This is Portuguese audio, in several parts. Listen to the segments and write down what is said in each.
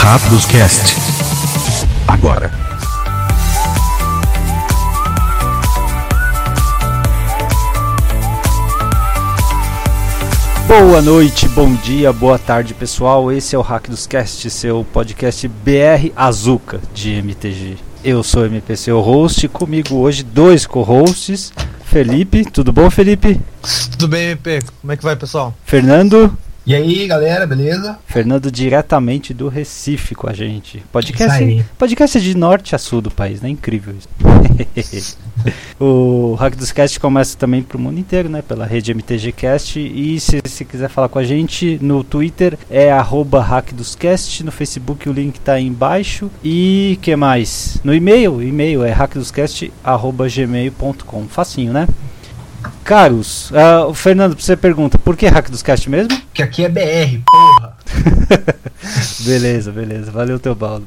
Rápidos Cast. Agora. Boa noite, bom dia, boa tarde, pessoal. Esse é o Hack dos Cast, seu podcast BR Azuca de MTG. Eu sou o MP, seu host, comigo hoje dois co-hosts. Felipe, tudo bom, Felipe? Tudo bem, MP, como é que vai, pessoal? Fernando. E aí, galera, beleza? Fernando diretamente do Recife com a gente. Podcast de norte a sul do país, né? Incrível isso. O Hack dos Cast começa também pro mundo inteiro, né? Pela rede MTG Cast. E se quiser falar com a gente, no Twitter é @hackdoscast, no Facebook o link tá aí embaixo. E que mais? No e-mail é hackdoscast@gmail.com. Facinho, né? Caros, Fernando, você pergunta, por que Hack dos Cast mesmo? Que aqui é BR, porra! Beleza, valeu teu baldo.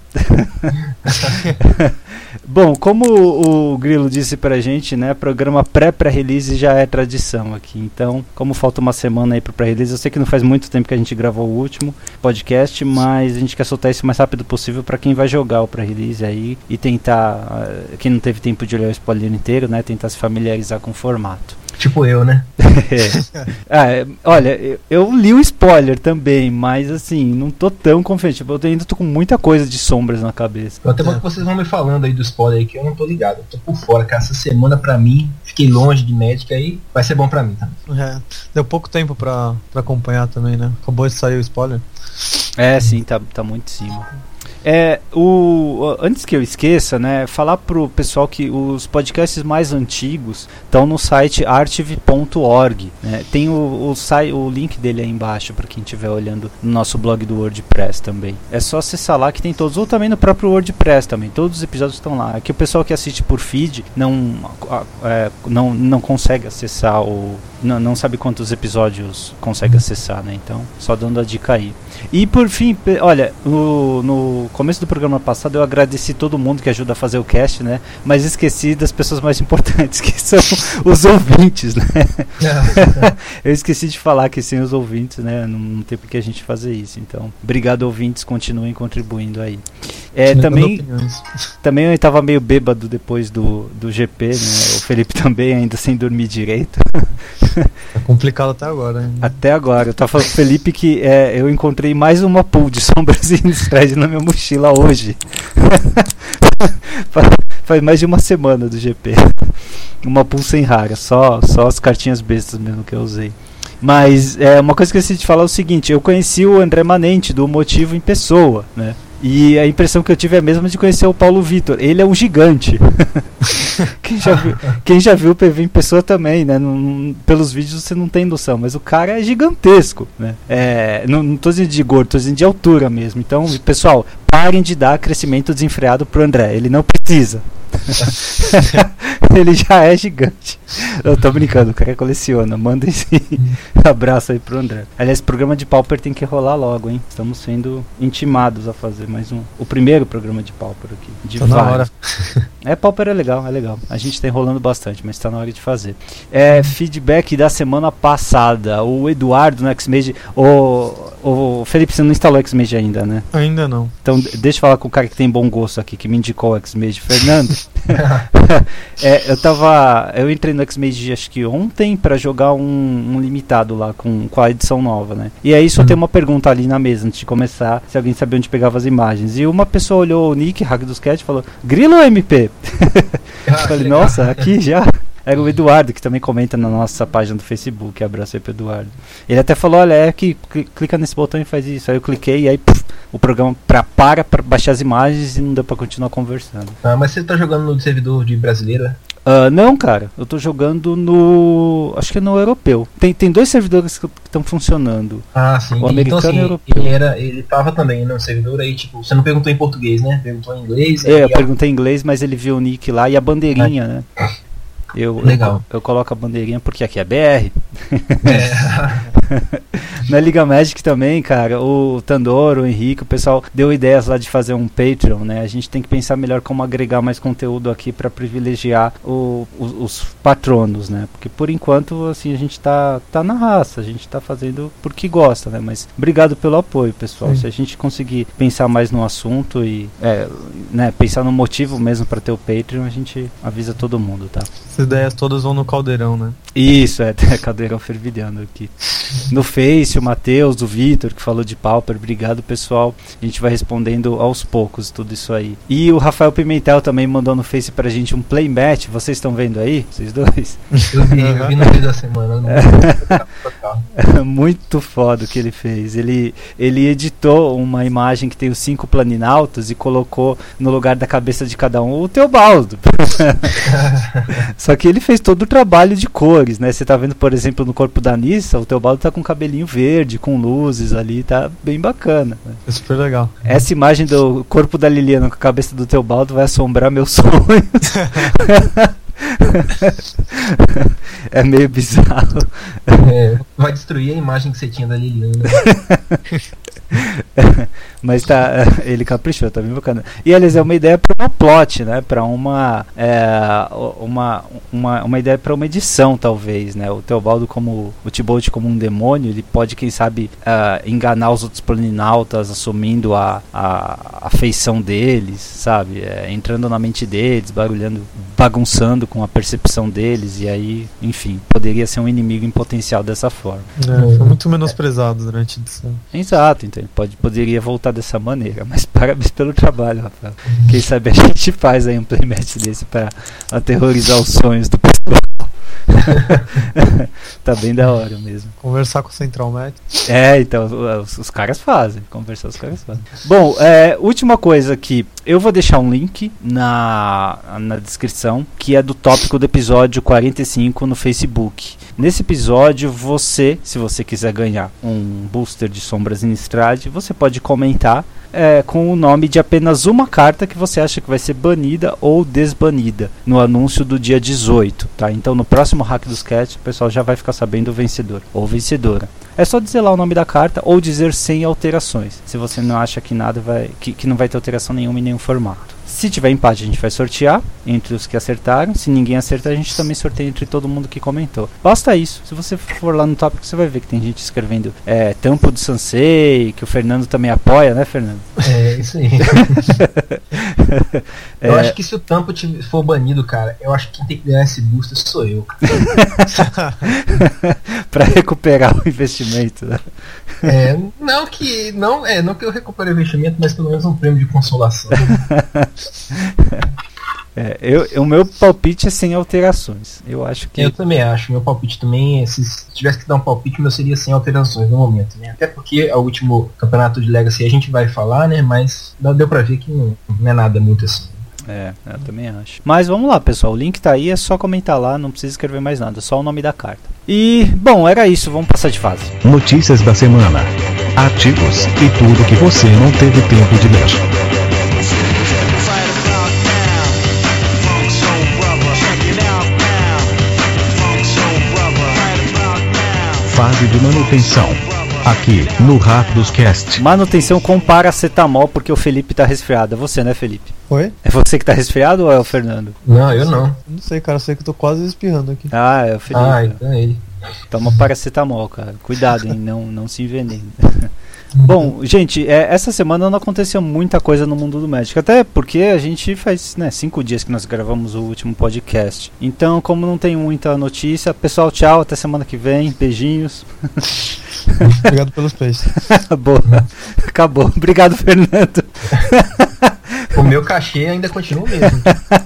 Bom, como o Grilo disse pra gente, né, programa pré-release já é tradição aqui. Então, como falta uma semana aí pro pré-release, eu sei que não faz muito tempo que a gente gravou o último podcast, mas a gente quer soltar isso o mais rápido possível pra quem vai jogar o pré-release aí e tentar, quem não teve tempo de olhar o spoiler inteiro, né, tentar se familiarizar com o formato. Tipo eu, né? Olha, eu li o spoiler também, mas assim, não tô tão confiante. Eu ainda tô com muita coisa de sombras na cabeça. Até porque vocês vão me falando aí do spoiler aí que eu não tô ligado. Eu tô por fora, cara. Essa semana pra mim, fiquei longe de Magic aí, vai ser bom pra mim também. Deu pouco tempo pra acompanhar também, né? Acabou de sair o spoiler. Sim, tá muito em cima. Antes que eu esqueça, né, falar pro pessoal que os podcasts mais antigos estão no site archive.org, né, tem o link dele aí embaixo para quem estiver olhando no nosso blog do WordPress também. É só acessar lá que tem todos, ou também no próprio WordPress também, todos os episódios estão lá. Aqui o pessoal que assiste por feed não consegue acessar não sabe quantos episódios consegue acessar, né? Então, só dando a dica aí. E por fim, olha, no começo do programa passado eu agradeci todo mundo que ajuda a fazer o cast, né? Mas esqueci das pessoas mais importantes, que são os ouvintes, né? Eu esqueci de falar que sem os ouvintes, né? Não tem por que a gente fazer isso. Então, obrigado, ouvintes, continuem contribuindo aí. Também eu estava meio bêbado depois do GP, né? O Felipe também ainda sem dormir direito. Tá complicado até agora, hein? Até agora. Eu tava falando com o Felipe que eu encontrei mais uma pool de sombras e thread na minha mochila hoje. Faz mais de uma semana do GP. Uma pool sem rara, só as cartinhas bestas mesmo que eu usei. Mas uma coisa que eu esqueci de falar é o seguinte: eu conheci o André Manente do Motivo em pessoa, né? E a impressão que eu tive é a mesma de conhecer o Paulo Vitor. Ele é um gigante. Quem já viu o PV em pessoa também, né? Pelos vídeos você não tem noção, mas o cara é gigantesco, né? Não tô dizendo de gordo, tô dizendo de altura mesmo. Então, pessoal, parem de dar crescimento desenfreado pro André. Ele não precisa. Ele já é gigante. Eu tô brincando, o cara coleciona. Manda esse abraço aí pro André. Aliás, esse programa de Pauper tem que rolar logo, hein? Estamos sendo intimados a fazer mais o primeiro programa de Pauper aqui. De tá na hora. Pauper é legal. A gente tá enrolando bastante, mas tá na hora de fazer. Feedback da semana passada. O Eduardo no Xmage. O Felipe, você não instalou o Xmage ainda, né? Ainda não. Então deixa eu falar com o cara que tem bom gosto aqui, que me indicou o Xmage, Fernando. Eu entrei no Xmage acho que ontem pra jogar um limitado lá com a edição nova, né? E aí só tem uma pergunta ali na mesa antes de começar, se alguém sabia onde pegava as imagens. E uma pessoa olhou o nick, Hack dos Cast, e falou: Grilo ou MP? Eu falei, nossa, aqui já. Era o Eduardo, que também comenta na nossa página do Facebook. Abraço aí pro Eduardo. Ele até falou: olha, que clica nesse botão e faz isso. Aí eu cliquei e aí o programa para baixar as imagens e não deu pra continuar conversando. Mas você tá jogando no servidor de brasileira? Não, cara, eu tô jogando acho que é no europeu. Tem dois servidores que estão funcionando. Sim. O americano, então, assim, e o europeu. Ele tava também no servidor aí, tipo, você não perguntou em português, né? Perguntou em inglês. Eu perguntei em inglês, mas ele viu o nick lá e a bandeirinha, né? Legal. Eu coloco a bandeirinha porque aqui é BR. Na Liga Magic também, cara, o Tandoro, o Henrique, o pessoal deu ideias lá de fazer um Patreon, né? A gente tem que pensar melhor como agregar mais conteúdo aqui para privilegiar os patronos, né? Porque por enquanto, assim, a gente tá na raça, a gente tá fazendo porque gosta, né? Mas obrigado pelo apoio, pessoal. Se a gente conseguir pensar mais no assunto e né, pensar no motivo mesmo para ter o Patreon, a gente avisa todo mundo, tá? As ideias todas vão no caldeirão, né? Isso, caldeirão fervilhando aqui. No Face, o Matheus, o Vitor, que falou de Pauper, obrigado, pessoal. A gente vai respondendo aos poucos tudo isso aí. E o Rafael Pimentel também mandou no Face pra gente um playmatch. Vocês estão vendo aí? Vocês dois? Eu vi no meio da semana. Muito foda o que ele fez. Ele editou uma imagem que tem os 5 planinautas e colocou no lugar da cabeça de cada um o Teobaldo. Só que ele fez todo o trabalho de cores, né? Você tá vendo, por exemplo, no corpo da Nissa, o Teobaldo tá com cabelinho verde, com luzes ali, tá bem bacana, né? É super legal. Essa imagem do corpo da Liliana com a cabeça do Teobaldo vai assombrar meus sonhos. É meio bizarro. Vai destruir a imagem que você tinha da Liliana. Mas tá, ele caprichou, tá bem bacana. E aliás, é uma ideia para um plot, né? Para uma ideia para uma edição, talvez, né? O Teobaldo como o Tybalt como um demônio, ele pode, quem sabe, enganar os outros planinautas, assumindo a feição deles, sabe? Entrando na mente deles, bagunçando com a percepção deles, e aí, enfim, poderia ser um inimigo em potencial dessa forma. Foi muito menosprezado durante a edição. Exato, então ele poderia voltar dessa maneira, mas parabéns pelo trabalho, Rafael. Quem sabe a gente faz aí um playmatch desse para aterrorizar os sonhos do pessoal. Tá bem da hora mesmo. Conversar com o Central Match. Então, os caras fazem. Conversar, os caras fazem. Bom, última coisa aqui. Eu vou deixar um link na descrição, que é do tópico do episódio 45 no Facebook. Nesse episódio, se você quiser ganhar um booster de Sombras Innistrad, você pode comentar com o nome de apenas uma carta que você acha que vai ser banida ou desbanida no anúncio do dia 18, tá? Então no próximo Hack dos Cats o pessoal já vai ficar sabendo o vencedor ou vencedora. É só dizer lá o nome da carta ou dizer sem alterações, se você não acha que nada que não vai ter alteração nenhuma em nenhum formato. Se tiver empate, a gente vai sortear entre os que acertaram. Se ninguém acertar, a gente também sorteia entre todo mundo que comentou. Basta isso. Se você for lá no tópico, você vai ver que tem gente escrevendo Tampo do Sansei, que o Fernando também apoia, né, Fernando? Isso aí. Eu acho que se o Tampo for banido, cara, eu acho que quem tem que ganhar esse booster sou eu. Pra recuperar o investimento, né? Não que eu recupere o investimento, mas pelo menos um prêmio de consolação. O meu palpite é sem alterações. Eu acho que. Eu também acho. Meu palpite também, se tivesse que dar um palpite, meu seria sem alterações no momento, né? Até porque é o último campeonato de Legacy a gente vai falar, né? Mas deu pra ver que não é nada muito assim. Eu também acho. Mas vamos lá, pessoal. O link tá aí, é só comentar lá, não precisa escrever mais nada, só o nome da carta. E, bom, era isso, vamos passar de fase. Notícias da semana, artigos e tudo que você não teve tempo de ler. Fase de manutenção, aqui no Rápidos Cast. Manutenção com paracetamol, porque o Felipe tá resfriado. É você, né, Felipe? Oi? É você que tá resfriado ou é o Fernando? Não, eu não. Não sei, cara, eu sei que eu tô quase espirrando aqui. É o Felipe. Então é ele. Toma paracetamol, cara. Cuidado, hein? Não se envenene. Bom, gente, essa semana não aconteceu muita coisa no mundo do Magic, até porque a gente faz 5 dias que nós gravamos o último podcast. Então, como não tem muita notícia, pessoal, tchau, até semana que vem, beijinhos. Obrigado pelos peixes. Boa, acabou. Obrigado, Fernando. O meu cachê ainda continua o mesmo.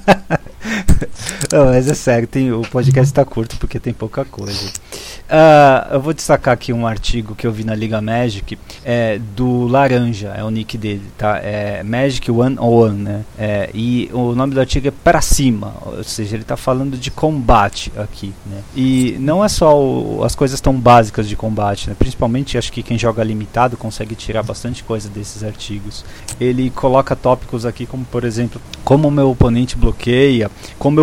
Não, mas é sério, o podcast está curto porque tem pouca coisa. Eu vou destacar aqui um artigo que eu vi na Liga Magic, do Laranja, é o nick dele, tá? É Magic 101, né? E o nome do artigo é Pra Cima, ou seja, ele está falando de combate aqui, né? E não é só as coisas tão básicas de combate, né? Principalmente acho que quem joga limitado consegue tirar bastante coisa desses artigos. Ele coloca tópicos aqui como, por exemplo, como o meu oponente bloqueia, como eu penso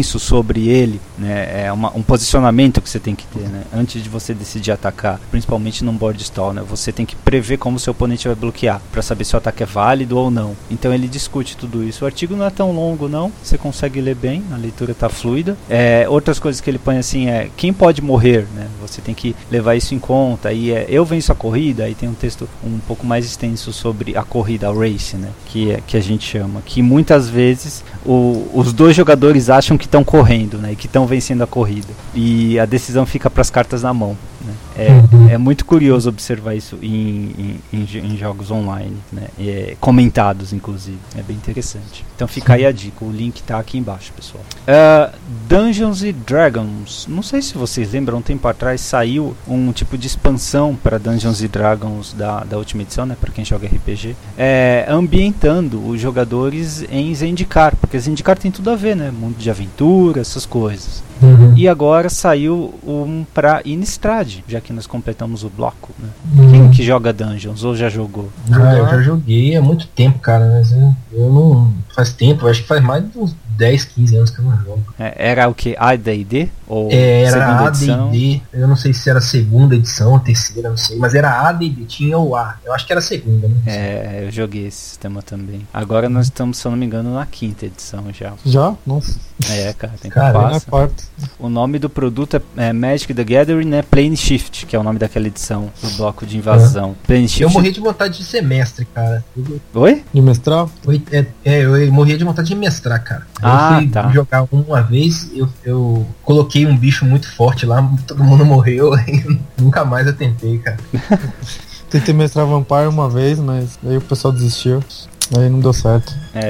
extenso sobre ele, né? É um posicionamento que você tem que ter, né? Antes de você decidir atacar, principalmente num board stall, né? Você tem que prever como seu oponente vai bloquear, para saber se o ataque é válido ou não. Então ele discute tudo isso. O artigo não é tão longo não, você consegue ler bem, a leitura está fluida. Outras coisas que ele põe assim é quem pode morrer, né? Você tem que levar isso em conta. E eu venço a corrida, aí tem um texto um pouco mais extenso sobre a corrida, a race, né? Que a gente chama, que muitas vezes os dois jogadores acham que estão correndo, né? E que estão vencendo a corrida. E a decisão fica para as cartas na mão, né? É muito curioso observar isso em jogos online, né? Comentados, inclusive. É bem interessante. Então fica aí a dica. O link tá aqui embaixo, pessoal. Dungeons & Dragons. Não sei se vocês lembram, um tempo atrás saiu um tipo de expansão para Dungeons & Dragons da última edição, né? Para quem joga RPG. Ambientando os jogadores em Zendikar. Porque Zendikar tem tudo a ver, né? Mundo de aventura, essas coisas. E agora saiu um pra Innistrad, já que nós completamos o bloco, né? Quem que joga Dungeons ou já jogou? Eu já joguei há muito tempo, cara, mas eu não... Faz tempo, acho que faz mais de uns 10, 15 anos que eu não jogo. Era o que? AD&D? Ou era AD&D, eu não sei se era a segunda edição ou terceira, não sei, mas era AD&D, tinha o A, eu acho que era a segunda, né? Eu joguei esse sistema também. Agora nós estamos, se eu não me engano, na quinta edição já. Já? Nossa. Cara, tem que passar. Quarta. O nome do produto é Magic the Gathering, né? Plane Shift, que é o nome daquela edição do bloco de invasão. Plane Shift. Eu morri de vontade de ser mestre, cara. Oi? De mestrar? Eu morria de vontade de mestrar, cara. Eu fui jogar uma vez, eu coloquei um bicho muito forte lá, todo mundo morreu, e nunca mais eu tentei, cara. Tentei mestrar Vampire uma vez, mas aí o pessoal desistiu. Aí não deu certo.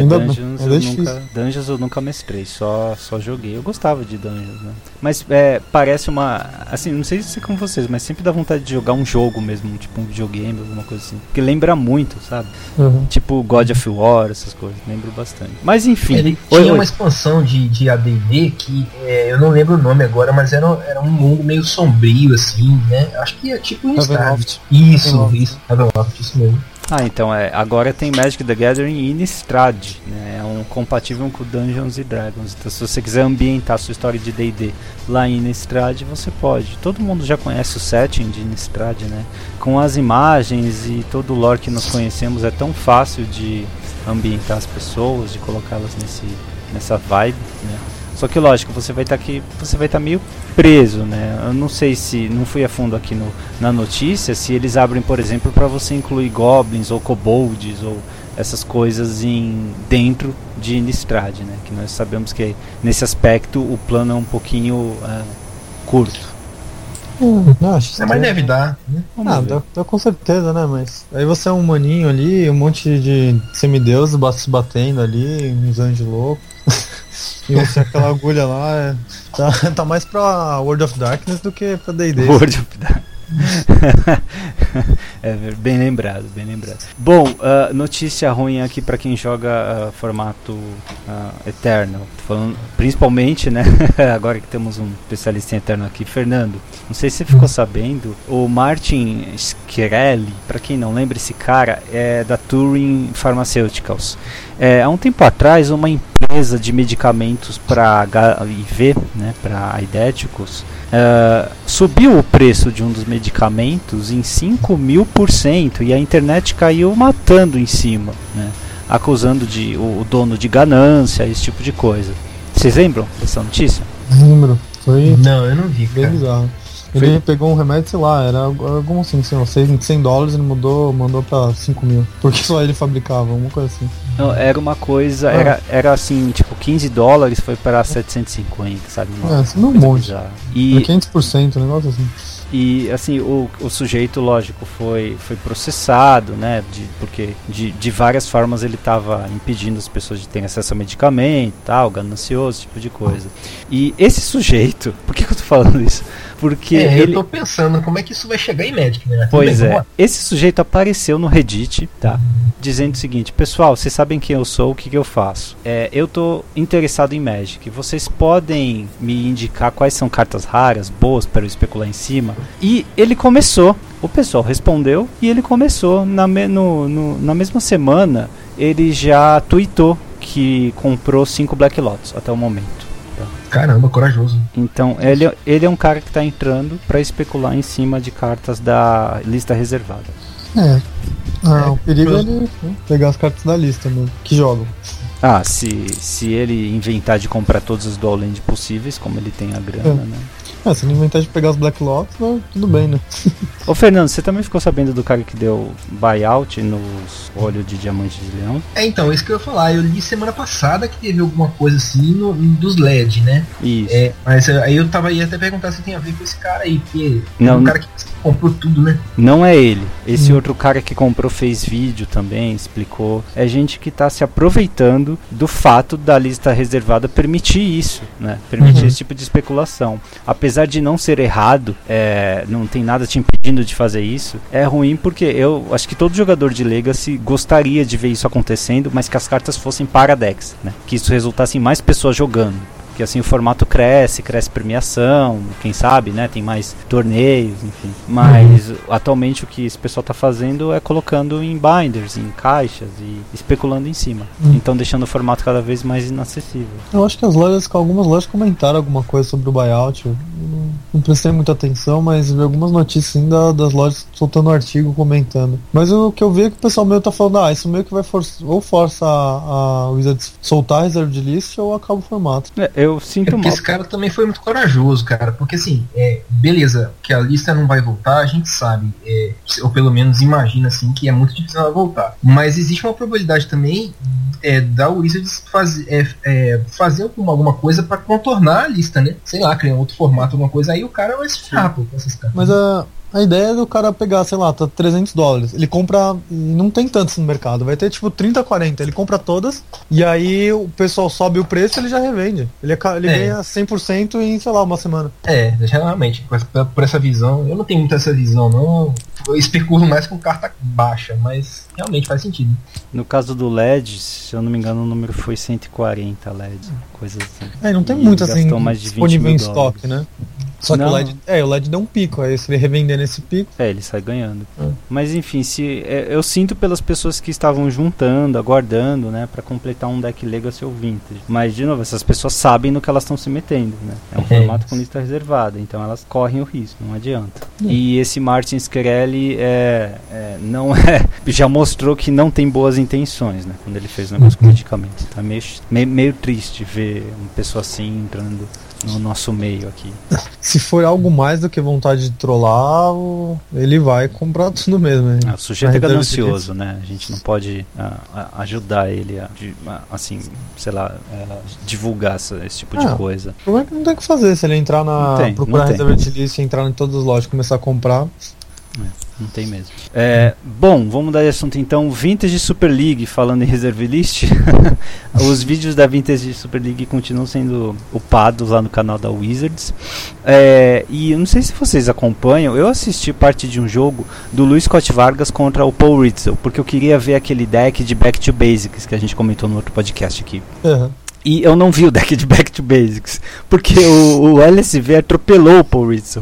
Dungeons eu nunca mestrei, só joguei. Eu gostava de Dungeons, né? Mas parece uma... Assim, não sei se é com vocês, mas sempre dá vontade de jogar um jogo mesmo, tipo um videogame, alguma coisa assim. Porque lembra muito, sabe? Tipo God of War, essas coisas. Lembro bastante. Mas enfim. Ele tinha uma expansão de AD&D que eu não lembro o nome agora, mas era um mundo meio sombrio, assim, né? Acho que é tipo um Ravenloft. Isso, Ravenloft, isso mesmo. Então agora tem Magic the Gathering e Innistrad, né? É compatível com Dungeons & Dragons. Então se você quiser ambientar a sua história de D&D lá em Innistrad, você pode. Todo mundo já conhece o setting de Innistrad, né? Com as imagens e todo o lore que nós conhecemos, é tão fácil de ambientar as pessoas, de colocá-las nessa vibe, né? Só que lógico, você vai estar meio preso, né? Eu não sei se, não fui a fundo aqui na notícia, se eles abrem, por exemplo, para você incluir goblins ou kobolds ou essas coisas dentro de Innistrad, né? Que nós sabemos que nesse aspecto o plano é um pouquinho curto. Mas deve dar, né? Dá com certeza, né? Mas aí você é um maninho ali, um monte de semideuses se batendo ali, uns anjos loucos. E você aquela agulha lá tá mais pra World of Darkness do que pra D&D. World of Darkness. Bem lembrado. Bom, notícia ruim aqui para quem joga formato Eternal. Falando, principalmente, né? Agora que temos um especialista em Eternal aqui, Fernando. Não sei se você ficou sabendo, o Martin Shkreli, para quem não lembra, esse cara é da Turing Pharmaceuticals. Há um tempo atrás, uma empresa de medicamentos para HIV, né, para aidéticos, subiu o preço de um dos medicamentos em 5.000% e a internet caiu matando em cima, né, acusando o dono de ganância, esse tipo de coisa. Vocês lembram dessa notícia? Lembro. Não, eu não vi, cara. Bizarro. Ele pegou um remédio, sei lá, era algum assim, $100, ele mandou pra 5.000. Porque só ele fabricava, uma coisa assim. Não, era uma coisa, era assim, tipo, $15 foi para 750, sabe? Um monte. E 500%, um negócio assim. E assim, o sujeito, lógico, foi processado, né? Porque de várias formas ele estava impedindo as pessoas de terem acesso a medicamento, tal, ganancioso, esse tipo de coisa. E esse sujeito, por que eu tô falando isso? Porque eu tô pensando como é que isso vai chegar em Magic, né? Pois esse sujeito apareceu no Reddit, tá? Dizendo o seguinte: pessoal, vocês sabem quem eu sou, o que eu faço? Eu tô interessado em Magic. Vocês podem me indicar quais são cartas raras, boas para eu especular em cima? E ele começou. O pessoal respondeu e ele começou. Na mesma semana, ele já tweetou que comprou 5 Black Lots até o momento. Caramba, corajoso. Então, ele é um cara que tá entrando pra especular em cima de cartas da lista reservada. O perigo é ele pegar as cartas da lista mesmo, que jogam. Se ele inventar de comprar todos os Dual Land possíveis, como ele tem a grana, né? Se ele inventar de pegar os Black Lotus, tudo bem, né? Ô Fernando, você também ficou sabendo do cara que deu buyout nos olhos de diamante de leão? Então, isso que eu ia falar. Eu li semana passada que teve alguma coisa assim dos LED, né? Isso. Mas aí eu ia até perguntar se tem a ver com esse cara aí, porque não, é um cara que comprou tudo, né? Não é ele. Esse outro cara que comprou fez vídeo também, explicou. É gente que tá se aproveitando do fato da lista reservada permitir isso, né? Permitir esse tipo de especulação. Apesar de não ser errado, não tem nada te impedindo de fazer isso, é ruim porque eu acho que todo jogador de Legacy gostaria de ver isso acontecendo, mas que as cartas fossem para decks, né? Que isso resultasse em mais pessoas jogando. Porque assim o formato cresce premiação, quem sabe, né? Tem mais torneios, enfim. Mas atualmente o que esse pessoal tá fazendo é colocando em binders, em caixas e especulando em cima. Então deixando o formato cada vez mais inacessível. Eu acho que algumas lojas comentaram alguma coisa sobre o buyout. Eu não prestei muita atenção, mas vi algumas notícias sim, das lojas soltando artigo, comentando. Mas o que eu vi é que o pessoal meio tá falando, isso meio que vai força a Wizards soltar a reserva de list ou acaba o formato. Eu sinto porque mal. Esse cara também foi muito corajoso, cara. Porque assim, beleza, que a lista não vai voltar, a gente sabe. Ou pelo menos imagina assim que é muito difícil ela voltar. Mas existe uma probabilidade também da Wizards fazer alguma coisa pra contornar a lista, né? Sei lá, criar outro formato, alguma coisa. Aí o cara vai se ferrar com essas cartas. Mas a ideia é do cara pegar, sei lá, tá $300. Ele compra, e não tem tantos no mercado, vai ter tipo 30, 40. Ele compra todas, e aí o pessoal sobe o preço e ele já revende. Ele ganha 100% em, sei lá, uma semana. Realmente, por essa visão, eu não tenho muito essa visão, não. Eu especulo mais com carta baixa, mas realmente faz sentido. No caso do LED, se eu não me engano, o número foi 140 LEDs, coisa assim. Não tem muito assim disponível em estoque, né? Só que o LED deu um pico, aí se ele revender nesse pico... ele sai ganhando. Mas enfim, eu sinto pelas pessoas que estavam juntando, aguardando, né, pra completar um deck Legacy ou Vintage. Mas, de novo, essas pessoas sabem no que elas estão se metendo, né? É um formato com lista reservada, então elas correm o risco, não adianta. E esse Martin Shkreli já mostrou que não tem boas intenções, né, quando ele fez o negócio com medicamentos. Tá meio triste ver uma pessoa assim entrando no nosso meio aqui. Se for algo mais do que vontade de trollar, ele vai comprar tudo mesmo. Hein? O sujeito é ganancioso, né? A gente não pode ajudar ele a divulgar esse tipo de coisa. O problema é que não tem o que fazer. Se ele entrar procurar reserva de list, entrar em todas as lojas e começar a comprar... Não tem mesmo. Bom, vamos mudar de assunto então. Vintage Super League, falando em Reserve List. Os vídeos da Vintage Super League continuam sendo upados lá no canal da Wizards. E eu não sei se vocês acompanham, eu assisti parte de um jogo do Luiz Scott Vargas contra o Paul Ritzel, porque eu queria ver aquele deck de Back to Basics que a gente comentou no outro podcast aqui. E eu não vi o deck de Back to Basics, porque o LSV atropelou o Paul Ritzel.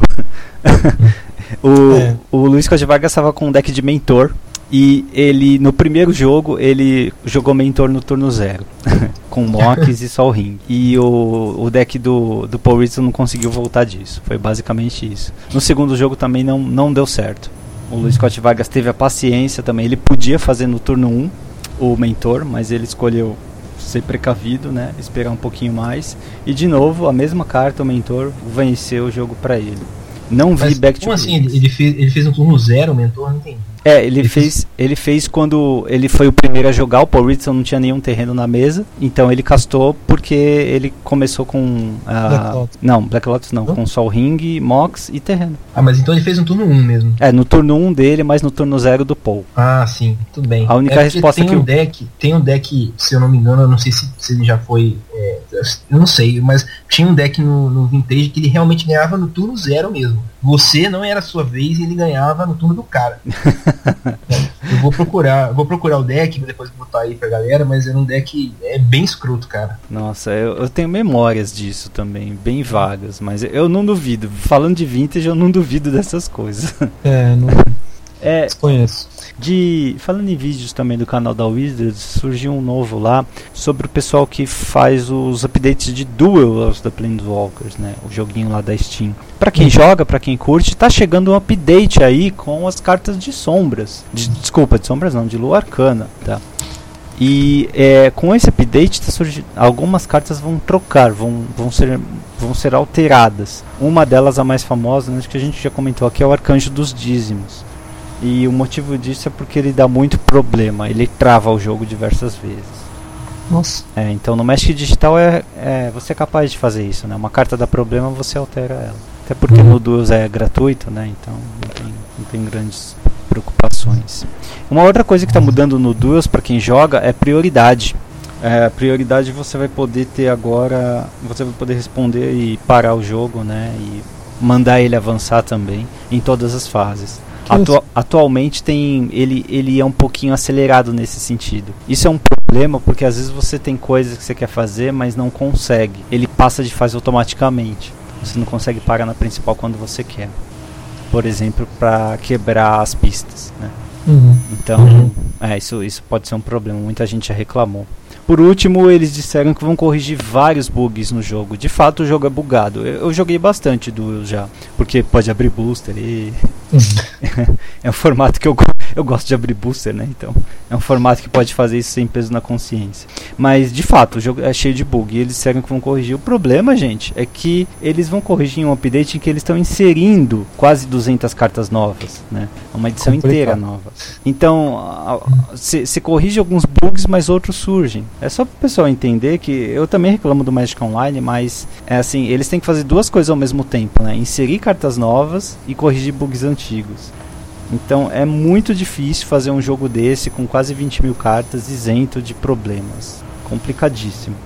O Luiz Scott Vargas estava com um deck de Mentor e ele, no primeiro jogo, ele jogou Mentor no turno 0 com Mox e Sol Ring. E o deck do Paul Ritzel não conseguiu voltar disso. Foi basicamente isso. No segundo jogo também não deu certo. O Luiz Scott Vargas teve a paciência também. Ele podia fazer no turno 1 o Mentor, mas ele escolheu ser precavido, né? Esperar um pouquinho mais. E de novo, a mesma carta, o Mentor, venceu o jogo para ele. Não vi Back to Basics. Como assim? Ele fez um turno 0 o Mentor? Não entendi. Ele fez quando ele foi o primeiro a jogar. O Paul Ritzel não tinha nenhum terreno na mesa, então ele castou porque ele começou com Black Lotus não, com Sol Ring, Mox e terreno. Mas então ele fez um turno 1 mesmo. No turno 1 dele, mas no turno 0 do Paul. Sim, tudo bem. A única resposta tem um deck, se eu não me engano, eu não sei se ele já foi, eu não sei, mas tinha um deck no Vintage que ele realmente ganhava no turno 0 mesmo. Você não era a sua vez e ele ganhava no turno do cara. Eu vou procurar o deck, depois vou botar aí pra galera, mas era um deck bem escroto, cara. Nossa, eu tenho memórias disso também, bem vagas, mas eu não duvido. Falando de Vintage, eu não duvido dessas coisas. Desconheço. Falando em vídeos também do canal da Wizards, surgiu um novo lá sobre o pessoal que faz os updates de Duels da Planeswalkers, né? O joguinho lá da Steam. Pra quem joga, pra quem curte, tá chegando um update aí com as cartas de sombras. Desculpa, de sombras não, de Lua Arcana, tá? E com esse update tá surgindo, algumas cartas vão trocar, vão ser alteradas. Uma delas, a mais famosa, né, que a gente já comentou aqui, é o Arcanjo dos Dízimos. E o motivo disso é porque ele dá muito problema, ele trava o jogo diversas vezes. Nossa. Então no Magic Digital você é capaz de fazer isso, né? Uma carta dá problema, você altera ela. Até porque no Duels é gratuito, né? Então não tem grandes preocupações. Uma outra coisa que está mudando no Duels para quem joga é prioridade. Prioridade você vai poder ter agora, você vai poder responder e parar o jogo, né? E mandar ele avançar também em todas as fases. Atualmente ele é um pouquinho acelerado nesse sentido. Isso é um problema porque às vezes você tem coisas que você quer fazer, mas não consegue. Ele passa de fase automaticamente. Você não consegue parar na principal quando você quer. Por exemplo, para quebrar as pistas, né? Então, isso pode ser um problema. Muita gente já reclamou. Por último, eles disseram que vão corrigir vários bugs no jogo. De fato, o jogo é bugado. Eu joguei bastante Duel já, porque pode abrir booster e... é um formato que eu gosto de abrir booster, né? Então, é um formato que pode fazer isso sem peso na consciência. Mas, de fato, o jogo é cheio de bug. E eles disseram que vão corrigir. O problema, gente, é que eles vão corrigir em um update em que eles estão inserindo quase 200 cartas novas, né? Uma edição inteira nova. Então, se corrige alguns bugs, mas outros surgem. É só para o pessoal entender que eu também reclamo do Magic Online, mas é assim, eles têm que fazer duas coisas ao mesmo tempo, né? Inserir cartas novas e corrigir bugs antigos. Então é muito difícil fazer um jogo desse com quase 20 mil cartas isento de problemas. Complicadíssimo.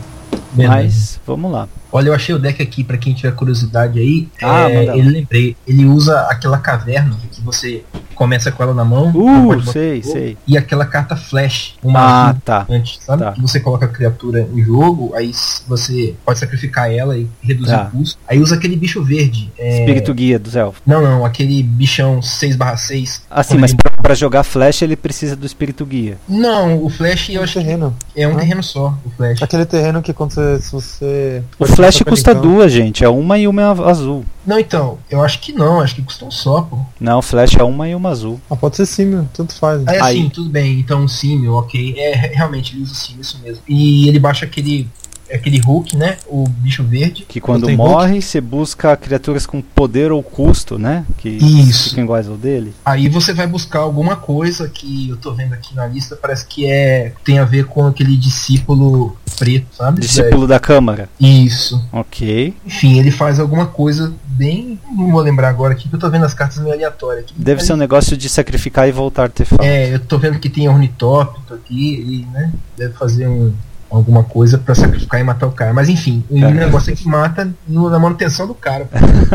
Mas vamos lá. Olha, eu achei o deck aqui pra quem tiver curiosidade aí. Ele usa aquela caverna que você começa com ela na mão. Sei. E aquela carta flash, uma antes, sabe? Tá. Que você coloca a criatura em jogo, aí você pode sacrificar ela e reduzir o custo. Aí usa aquele bicho verde. Espírito guia dos elfos. Não, aquele bichão 6/6. Assim, mas pra jogar flash ele precisa do espírito guia. Não, o flash eu acho terreno. Que é um terreno só, o flash. Aquele terreno que quando você... O flash custa duas, gente. É uma e uma azul. Não, então, eu acho que não, acho que custa um só, pô. Não, flash é uma e uma azul. Pode ser símil, tanto faz. Sim, tudo bem, então símil, ok. Realmente, ele usa símil, isso mesmo. E ele baixa aquele Hulk, né? O bicho verde. Que quando morre, você busca criaturas com poder ou custo, né? Que ficam iguais ao dele. Aí você vai buscar alguma coisa que eu tô vendo aqui na lista, parece que tem a ver com aquele discípulo preto, sabe? Discípulo da Câmara. Isso. Ok. Enfim, ele faz alguma coisa bem... Não vou lembrar agora aqui, que eu tô vendo as cartas meio aleatórias aqui. Deve ser um negócio de sacrificar e voltar artefato. Eu tô vendo que tem Ornitópito aqui, né? Deve fazer alguma coisa pra sacrificar e matar o cara. Mas enfim, o negócio é que mata na manutenção do cara.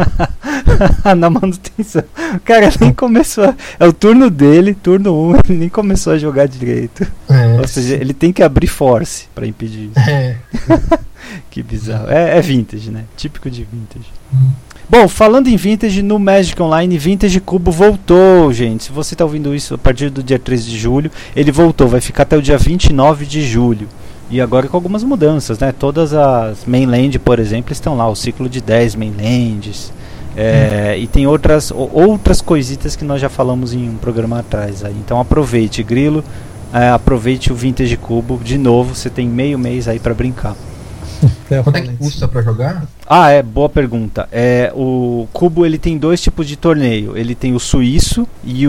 Na manutenção. O cara nem começou. É o turno dele, turno 1, ele nem começou a jogar direito. Ou seja, ele tem que abrir force pra impedir isso. Que bizarro. É vintage, né? Típico de vintage. Bom, falando em Vintage, no Magic Online, Vintage Cubo voltou, gente. Se você está ouvindo isso a partir do dia 13 de julho, ele voltou, vai ficar até o dia 29 de julho. E agora com algumas mudanças, né? Todas as mainland, por exemplo, estão lá, o ciclo de 10 mainlands. E tem outras coisitas que nós já falamos em um programa atrás. Aí. Então aproveite, Grilo, aproveite o Vintage Cubo. De novo, você tem meio mês aí para brincar. Quanto é que custa pra jogar? Boa pergunta. O Cubo ele tem dois tipos de torneio. Ele tem o suíço e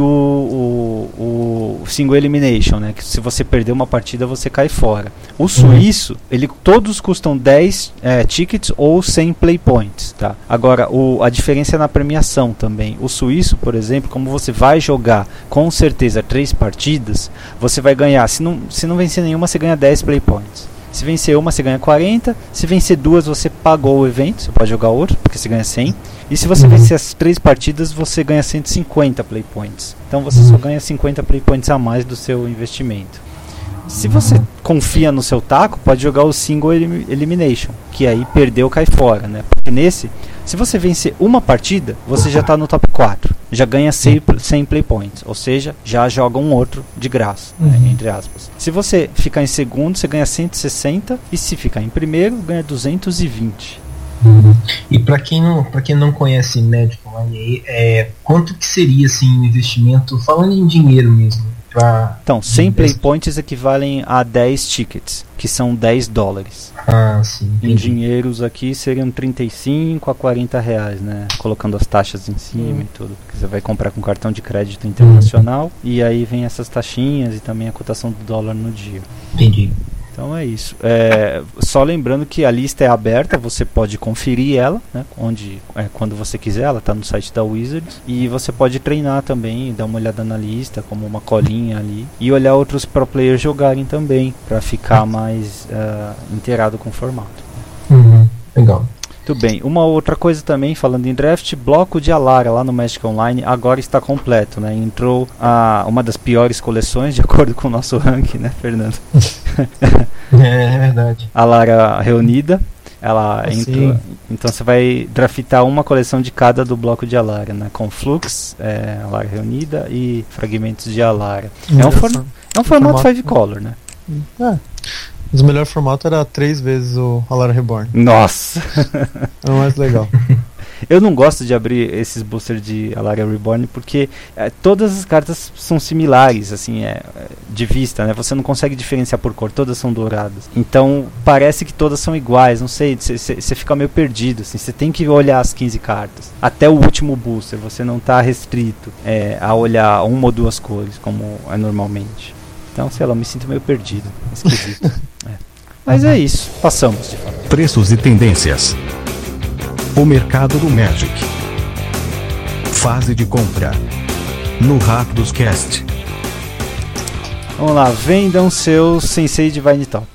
o single elimination, né? Que se você perder uma partida você cai fora. O suíço, todos custam 10 tickets ou 100 play points, tá? Agora, a diferença é na premiação também. O suíço, por exemplo, como você vai jogar com certeza 3 partidas, você vai ganhar. Se não vencer nenhuma, você ganha 10 play points. Se vencer uma, você ganha 40. Se vencer duas, você pagou o evento. Você pode jogar outro, porque você ganha 100. E se você vencer as 3 partidas, você ganha 150 play points. Então você só ganha 50 play points a mais do seu investimento. Se você confia no seu taco, pode jogar o single elimination, que aí perdeu, cai fora, né? Porque nesse, Se você vencer uma partida, você já está no top 4. Já ganha 100 play points. Ou seja, já joga um outro de graça, né, entre aspas. Se você ficar em segundo, você ganha 160. E se ficar em primeiro, ganha 220. E para quem não conhece Magic Online, quanto que seria assim o investimento, falando em dinheiro mesmo? Então, 100 play points equivalem a 10 tickets, que são $10. Sim. Em dinheiros aqui seriam 35 a 40 reais, né? Colocando as taxas em cima e tudo. Porque você vai comprar com cartão de crédito internacional e aí vem essas taxinhas e também a cotação do dólar no dia. Entendi. Então é isso. Só lembrando que a lista é aberta, você pode conferir ela, né, quando você quiser, ela está no site da Wizards. E você pode treinar também, dar uma olhada na lista, como uma colinha ali. E olhar outros pro players jogarem também, para ficar mais inteirado com o formato. Legal. Muito bem, uma outra coisa também, falando em draft, bloco de Alara lá no Magic Online agora está completo, né? Entrou uma das piores coleções, de acordo com o nosso ranking, né, Fernando? É verdade. Alara reunida, ela entrou, então você vai draftar uma coleção de cada do bloco de Alara, né? Com Flux, Alara reunida e fragmentos de Alara. É um formato 5-color, né? Mas o melhor formato era 3 vezes o Alara Reborn. Nossa! É o mais legal. Eu não gosto de abrir esses boosters de Alara Reborn porque todas as cartas são similares, assim, de vista, né? Você não consegue diferenciar por cor, todas são douradas. Então parece que todas são iguais, não sei, você fica meio perdido, assim. Você tem que olhar as 15 cartas. Até o último booster, você não está restrito a olhar uma ou duas cores, como é normalmente. Então, sei lá, eu me sinto meio perdido, esquisito. Mas é isso, passamos de fato. Preços e tendências. O mercado do Magic. Fase de compra. No Rápidos Cast. Vamos lá, vendam seus Sensei Divine Top.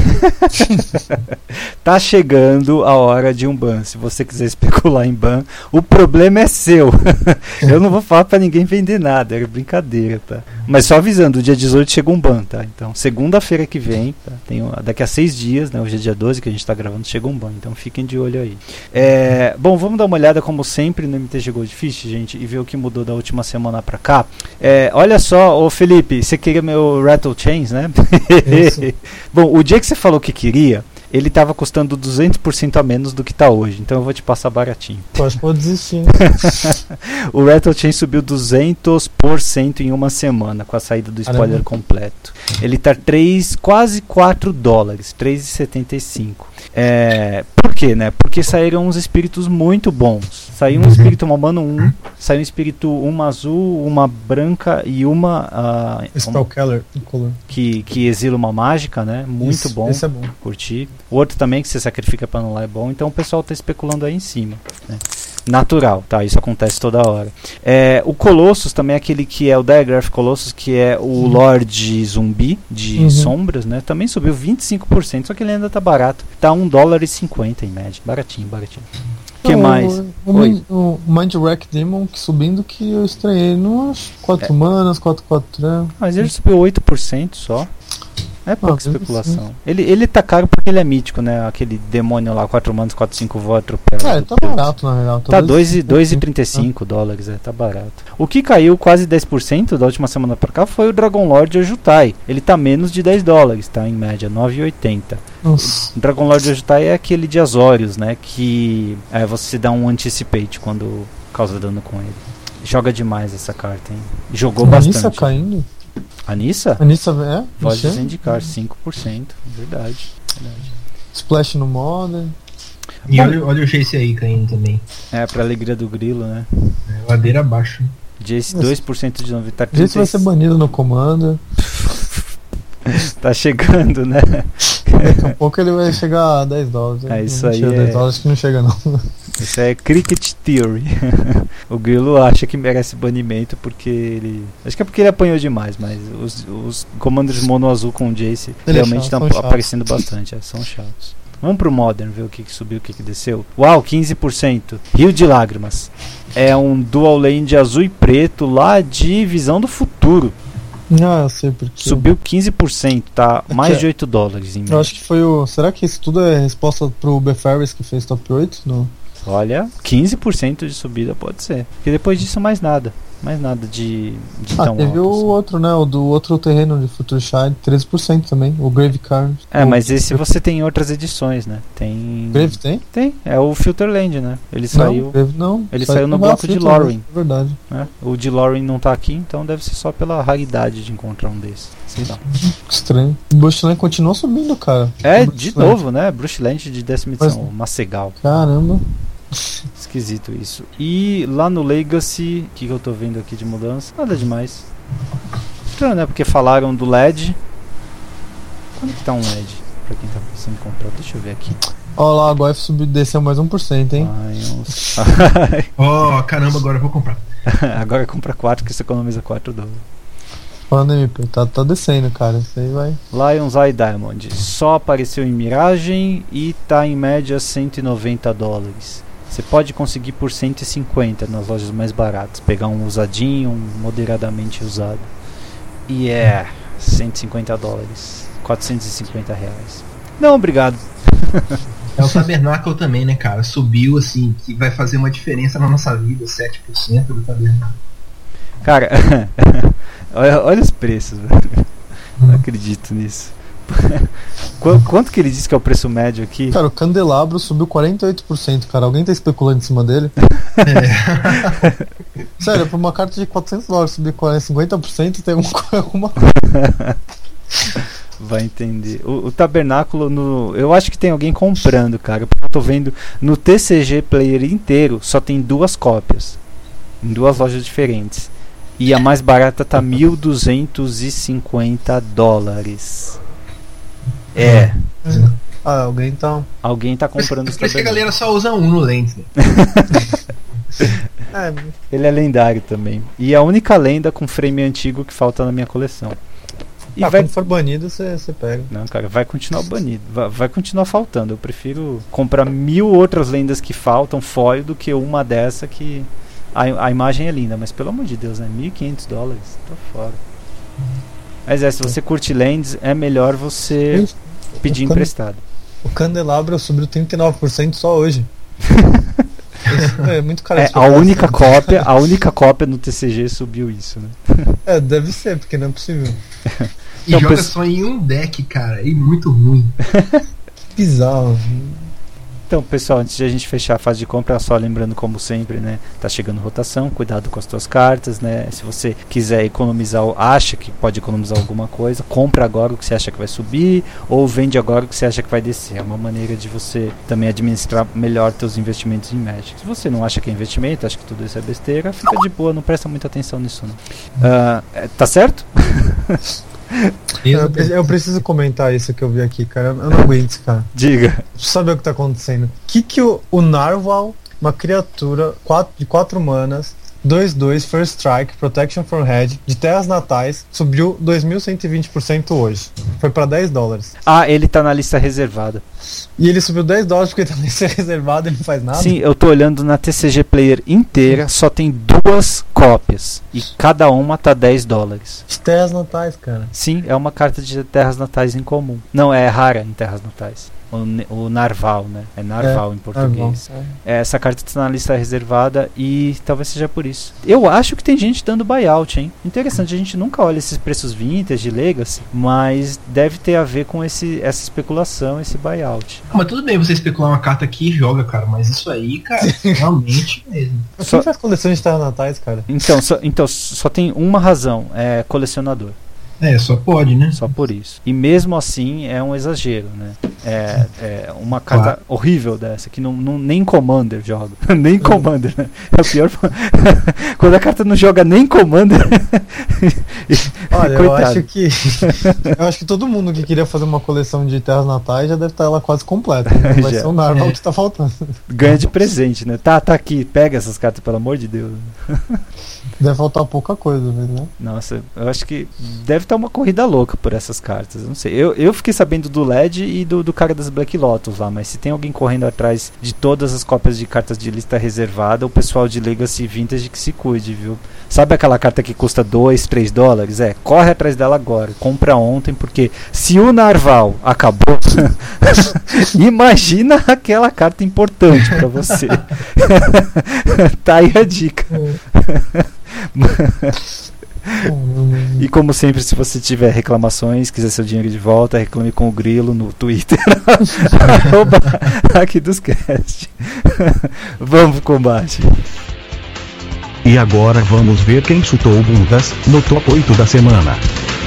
Tá chegando a hora de um ban. Se você quiser especular em ban, o problema é seu. Eu não vou falar pra ninguém vender nada, era brincadeira, tá? Mas só avisando, dia 18 chega um ban, tá? Então, segunda-feira que vem, tá? Daqui a 6 dias, né? Hoje é dia 12 que a gente tá gravando, chega um ban. Então fiquem de olho aí. Bom, vamos dar uma olhada, como sempre, no MTG Goldfish, gente, e ver o que mudou da última semana pra cá. Olha só, ô Felipe, você queria meu Rattle Chains, né? Bom, o dia que você falou que queria, ele estava custando 200% a menos do que está hoje, então eu vou te passar baratinho. Acho que vou desistir. O Rattle Chain subiu 200% em uma semana com a saída do spoiler completo. Ele está quase $4, $3,75. Por quê, né? Porque saíram uns espíritos muito bons. Saiu um espírito humano 1, saiu um espírito uma azul, uma branca e uma Spellcaller que exila uma mágica, né? Muito isso, bom. Esse é bom. Curti. O outro também que você sacrifica para anular é bom. Então o pessoal tá especulando aí em cima, né? Natural, tá? Isso acontece toda hora. O Colossus também é aquele que é o Diagraph Colossus, que é o Lorde Zumbi de sombras, né? Também subiu 25%, só que ele ainda tá barato. Tá $1,50 em média. Baratinho. O que mais? O Mind Wreck Demon subindo, que eu estranhei. Não acho 4 manas, 4/4. Mas ele subiu 8% só. É pouca especulação. Ele tá caro porque ele é mítico, né? Aquele demônio lá, 4 manas, 4/5 voa, atropela. Tá barato na real. Tá $2,35, tá barato. O que caiu quase 10% da última semana pra cá foi o Dragon Lord Ajutai. Ele tá menos de $10, tá? Em média, $9,80. O Dragon Lord Ajutai é aquele de Azorius, né? Que você dá um Anticipate quando causa dano com ele. Joga demais essa carta, hein? Jogou bastante. Isso caindo? Anissa? Anissa pode indicar 5%, verdade. Splash no Modern. E olha o Jace aí caindo também. Pra alegria do grilo, né? Ladeira abaixo. Jace 2% de novo. Tá Jace vai ser banido no Commander. Tá chegando, né? Daqui a pouco ele vai chegar a $10. Isso aí $10, acho que não chega não. Isso é Cricket Theory. O Grilo acha que merece banimento porque ele... Acho que é porque ele apanhou demais, mas os comandos mono azul com o Jace realmente estão aparecendo bastante. São chatos. Vamos pro Modern, ver o que subiu, o que desceu. Uau, 15%. Rio de Lágrimas. É um dual lane de azul e preto lá de Visão do Futuro. Eu sei porque. Subiu 15%, tá? Mais de $8 em média. Eu acho que foi o... Será que isso tudo é resposta pro Befaris que fez top 8? No... Olha, 15% de subida pode ser. Porque depois disso mais nada. Mais nada de tão teve alto, o assim. outro, né? O do outro terreno de Future Shine, 13% também. O Grave Card. Mas esse você tem em outras edições, né? Tem. Grave tem? Tem, é o Filterland, né? Ele saiu. Não, Grave não. Ele saiu no bloco de Filter, Lorwyn. É verdade. Né? O de Lorwyn não tá aqui, então deve ser só pela raridade de encontrar um desses. Sei lá. Estranho. O Bushland continua subindo, cara. É, O de Bushland. novo, né? Brushland de 10ª edição, Massegal. Caramba. Esquisito isso. E lá no Legacy, o que eu tô vendo aqui de mudança? Nada demais. Estranho, né? Porque falaram do LED. Quando que tá um LED? Pra quem tá pensando em comprar, deixa eu ver aqui. Olha lá, agora desceu mais 1%, hein? Oh, caramba, agora eu vou comprar. Agora compra 4 que você economiza 4 dólares. Falando MP, tá descendo, cara. Isso aí vai. Lions Eye Diamond só apareceu em miragem e tá em média $190. Você pode conseguir por 150 nas lojas mais baratas. Pegar um usadinho, um moderadamente usado. E é $150, R$450. Não, obrigado. É o Tabernáculo também, né, cara? Subiu, assim, que vai fazer uma diferença na nossa vida, 7% do Tabernáculo. Cara, olha os preços, velho. Não acredito nisso. Quanto que ele disse que é o preço médio aqui? Cara, o Candelabro subiu 48%, cara. Alguém tá especulando em cima dele? Sério, por uma carta de $400 subir 50%, tem alguma coisa. Vai entender. O Tabernáculo, eu acho que tem alguém comprando, cara. Porque eu tô vendo no TCG Player inteiro só tem 2 cópias. Em 2 lojas diferentes. E a mais barata tá $1.250. É. Alguém tá. Alguém tá comprando Por isso que a galera só usa um no Lens, né? Ele é lendário também. E a única lenda com frame antigo que falta na minha coleção. E quando for banido, você pega. Não, cara, vai continuar banido. Vai continuar faltando. Eu prefiro comprar 1000 outras lendas que faltam foil do que uma dessa que. A imagem é linda, mas pelo amor de Deus, né? $1.500. Tô fora. Mas se você curte lentes, é melhor você pedir emprestado. O Candelabro subiu 39% só hoje. É muito caro. A única cópia no TCG subiu isso, né? Deve ser, porque não é possível. E então, joga só em um deck, cara, e muito ruim. Bizarro. Então, pessoal, antes de a gente fechar a fase de compra, só lembrando, como sempre, né? Tá chegando rotação, cuidado com as tuas cartas, né? Se você quiser economizar, acha que pode economizar alguma coisa, compra agora o que você acha que vai subir, ou vende agora o que você acha que vai descer. É uma maneira de você também administrar melhor teus investimentos em Magic. Se você não acha que é investimento, acha que tudo isso é besteira, fica de boa, não presta muita atenção nisso, não. Tá certo? Eu preciso comentar isso que eu vi aqui, cara. Eu não aguento, cara. Diga. Deixa eu saber o que tá acontecendo. Que o Narwhal, uma criatura de 4 manas, 2/2, First Strike, Protection from Head, de terras natais, subiu 2.120% hoje. Foi pra $10. Ele tá na lista reservada. E ele subiu $10 porque ele tá na lista reservada e não faz nada? Sim, eu tô olhando na TCG Player inteira, só tem 2 cópias. E cada uma tá $10. De terras natais, cara. Sim, é uma carta de terras natais incomum. Não, é rara em terras natais. O Narval, né? É Narval em português. Narval. Essa carta está na lista reservada e talvez seja por isso. Eu acho que tem gente dando buyout, hein? Interessante, a gente nunca olha esses preços vintage de Legacy, mas deve ter a ver com essa especulação, esse buyout. Mas tudo bem você especular uma carta aqui e joga, cara, mas isso aí, cara, realmente mesmo. Quem faz coleção de terras natais, cara? Então, só tem uma razão, é colecionador. Só pode, né? Só por isso. E mesmo assim é um exagero, né? É uma carta horrível dessa, que nem Commander joga. Nem Commander, né? É o pior. Quando a carta não joga nem Commander. Olha, eu acho que todo mundo que queria fazer uma coleção de terras natais já deve estar ela quase completa. Né? Vai ser o Narwhal que tá faltando. Ganha de presente, né? Tá aqui, pega essas cartas, pelo amor de Deus. Deve faltar pouca coisa, né? Nossa, eu acho que deve estar uma corrida louca por essas cartas. Não sei. Eu fiquei sabendo do LED e do cara das Black Lotus lá, mas se tem alguém correndo atrás de todas as cópias de cartas de lista reservada, o pessoal de Legacy Vintage que se cuide, viu? Sabe aquela carta que custa $2-3? Corre atrás dela agora. Compra ontem, porque se o Narval acabou, imagina aquela carta importante pra você. Tá aí a dica. E como sempre, se você tiver reclamações, quiser seu dinheiro de volta, reclame com o Grilo no Twitter aqui dos cast. Vamos pro combate. E agora vamos ver quem chutou bundas no top 8 da semana.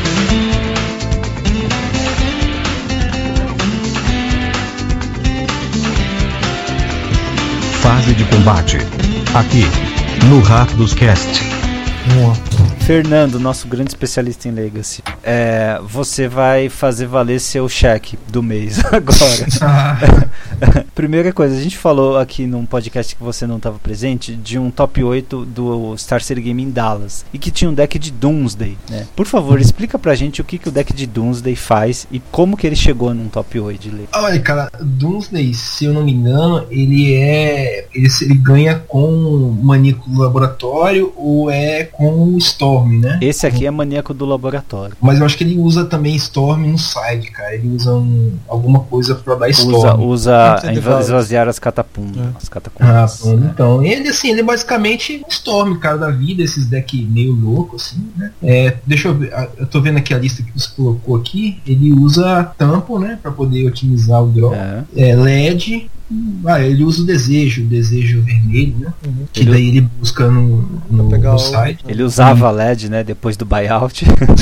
Fase de combate. Aqui, no Rápidos Cast. Fernando, nosso grande especialista em Legacy, você vai fazer valer seu cheque do mês agora. Primeira coisa, a gente falou aqui num podcast que você não estava presente, de um top 8 do Star City Game em Dallas, e que tinha um deck de Doomsday, né? Por favor, explica pra gente o que o deck de Doomsday faz e como que ele chegou num top 8 de Legacy. Olha, cara, Doomsday, se eu não me engano, ele ganha com Maníaco do Laboratório ou com Storm, né? Esse aqui é Maníaco do Laboratório. Mas eu acho que ele usa também Storm no side, cara. Ele usa alguma coisa pra dar Storm. Usa esvaziar as catacumbas. Né? Então, ele é basicamente Storm, cara da vida, esses decks meio loucos, assim, né? Deixa eu ver, eu tô vendo aqui a lista que você colocou aqui. Ele usa Tampo, né? Pra poder otimizar o draw. LED. Ele usa o desejo vermelho, né? Que daí ele busca no site. Ele usava LED, né? Depois do buyout.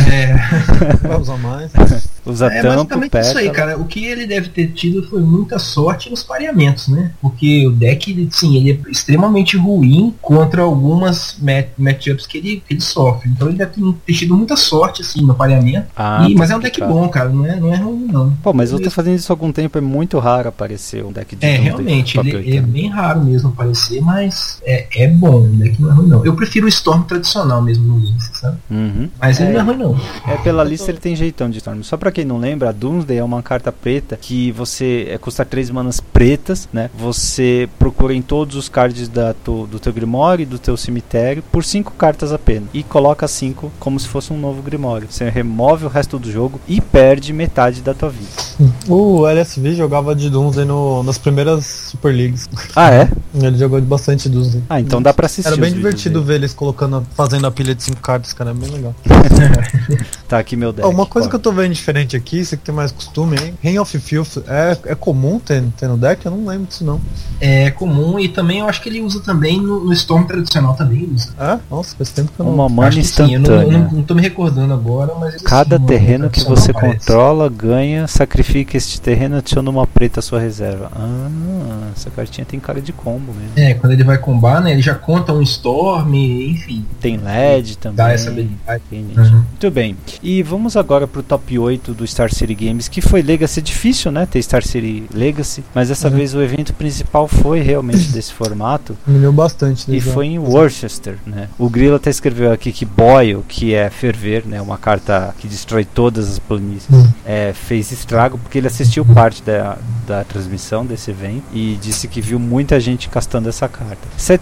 Vai usar mais. Usa tampo, basicamente isso aí, cara. O que ele deve ter tido foi muita sorte nos pareamentos, né? Porque o deck, ele é extremamente ruim contra algumas matchups que ele sofre. Então ele deve ter tido muita sorte, assim, no pareamento. Mas é um deck bom, cara. Não é ruim, não. Pô, mas eu tô fazendo isso há algum tempo. É muito raro aparecer um deck de realmente, ele é bem raro mesmo aparecer, mas é bom, né? Que não é ruim não. Eu prefiro o Storm tradicional mesmo no Lynx, sabe? Mas ele não é ruim não. Pela lista ele tem jeitão de Storm. Só pra quem não lembra, a Doomsday é uma carta preta que você custa 3 manas pretas, né? Você procura em todos os cards do teu Grimório e do teu cemitério por 5 cartas apenas. E coloca 5 como se fosse um novo Grimório. Você remove o resto do jogo e perde metade da tua vida. O LSV jogava de Doomsday nas primeiras Super Leagues. Ele jogou de bastante Doomsday. Então dá pra assistir. Era bem divertido ver eles fazendo a pilha de 5 cartas, cara, é bem legal. Tá aqui meu deck. Uma coisa que eu tô vendo diferente aqui, você que tem mais costume, hein? Reign of Filth, é comum ter no deck? Eu não lembro disso não. É comum e também eu acho que ele usa também no Storm tradicional também usa. Nossa, faz tempo que eu não... Uma mana instantânea. Eu não tô me recordando agora, mas... Cada terreno que você controla, ganha, sacrifica este terreno, adiciona uma preta à sua reserva. Essa cartinha tem cara de combo mesmo. Quando ele vai combar, né, ele já conta um Storm, enfim. Tem LED também. Dá essa habilidade. Muito bem. E vamos agora pro top 8 do Star City Games, que foi Legacy. Difícil, né, ter Star City Legacy, mas dessa vez o evento principal foi realmente desse formato. Melhorou bastante. E foi em Worcester, né. O Grilo até escreveu aqui que Boil, que é ferver, né, uma carta que destrói todas as planícies, fez estrago, porque ele assistiu parte da transmissão desse evento e disse que viu muita gente castando essa carta.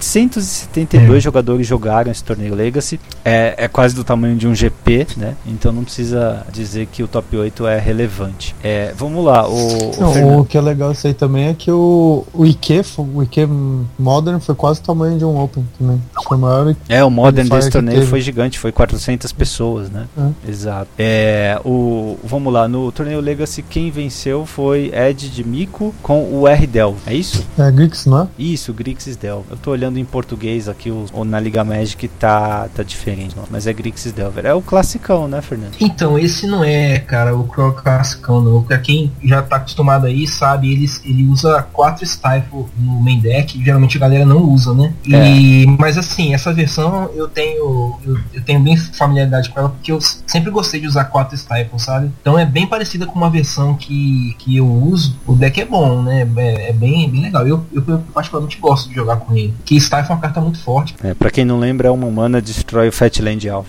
772 jogadores jogaram esse torneio Legacy. É quase do tamanho de um GP, né? Então não precisa dizer que o top 8 é relevante. Vamos lá. O que é legal isso aí também é que o IQ Modern foi quase o tamanho de um Open também. Foi maior. O Modern desse torneio foi gigante, foi 400 pessoas, né? Exato. Vamos lá, no torneio Legacy quem venceu foi Ed de Mico com o R-Delve, é isso? Grix, não é? Isso, Grixis Delver. Eu tô olhando em português aqui, ou na Liga Magic tá diferente, não, mas é Grixis Delver. É o classicão, né, Fernando? Então, esse não é, cara, o classicão não. Pra quem já tá acostumado aí, sabe, ele usa 4 Stifle no main deck, geralmente a galera não usa, né? Mas assim, essa versão eu tenho bem familiaridade com ela, porque eu sempre gostei de usar 4 Stifle, sabe? Então é bem parecida com uma versão que eu uso. O deck é bom, né? É bem legal. Eu particularmente gosto de jogar com ele. Que Stifle é uma carta muito forte. Pra quem não lembra, é uma mana destrói o Fatland Alpha.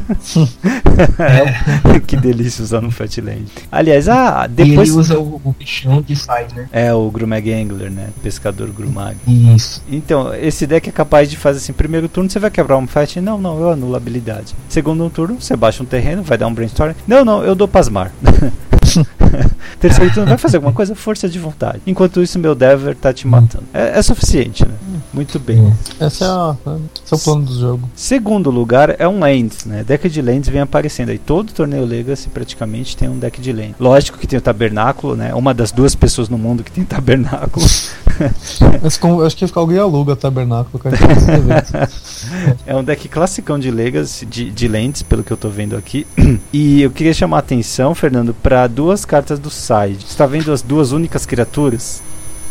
Que delícia usar no Fatland. Aliás, depois... E ele usa o bichão de side, né? É, o Grumag Angler, né? Pescador Grumag. Isso. Então, esse deck é capaz de fazer assim, primeiro turno você vai quebrar um Fat, não, eu anulo a habilidade. Segundo turno, você baixa um terreno, vai dar um brainstorm. Não, eu dou pasmar. Terceiro turno, vai fazer alguma coisa? Força de vontade. Enquanto isso, meu Dever tá te matando. É suficiente, né? Muito bem. Esse é o plano do jogo. Segundo lugar é um Lands, né? Deck de Lands vem aparecendo aí. Todo torneio Legacy praticamente tem um deck de Lands. Lógico que tem o Tabernáculo, né? Uma das 2 pessoas no mundo que tem Tabernáculo. Acho que alguém aluga Tabernáculo, cara. É um deck classicão de Legacy, de Lands, pelo que eu tô vendo aqui. E eu queria chamar a atenção, Fernando, para 2 cartas do side. Você tá vendo as 2 únicas criaturas?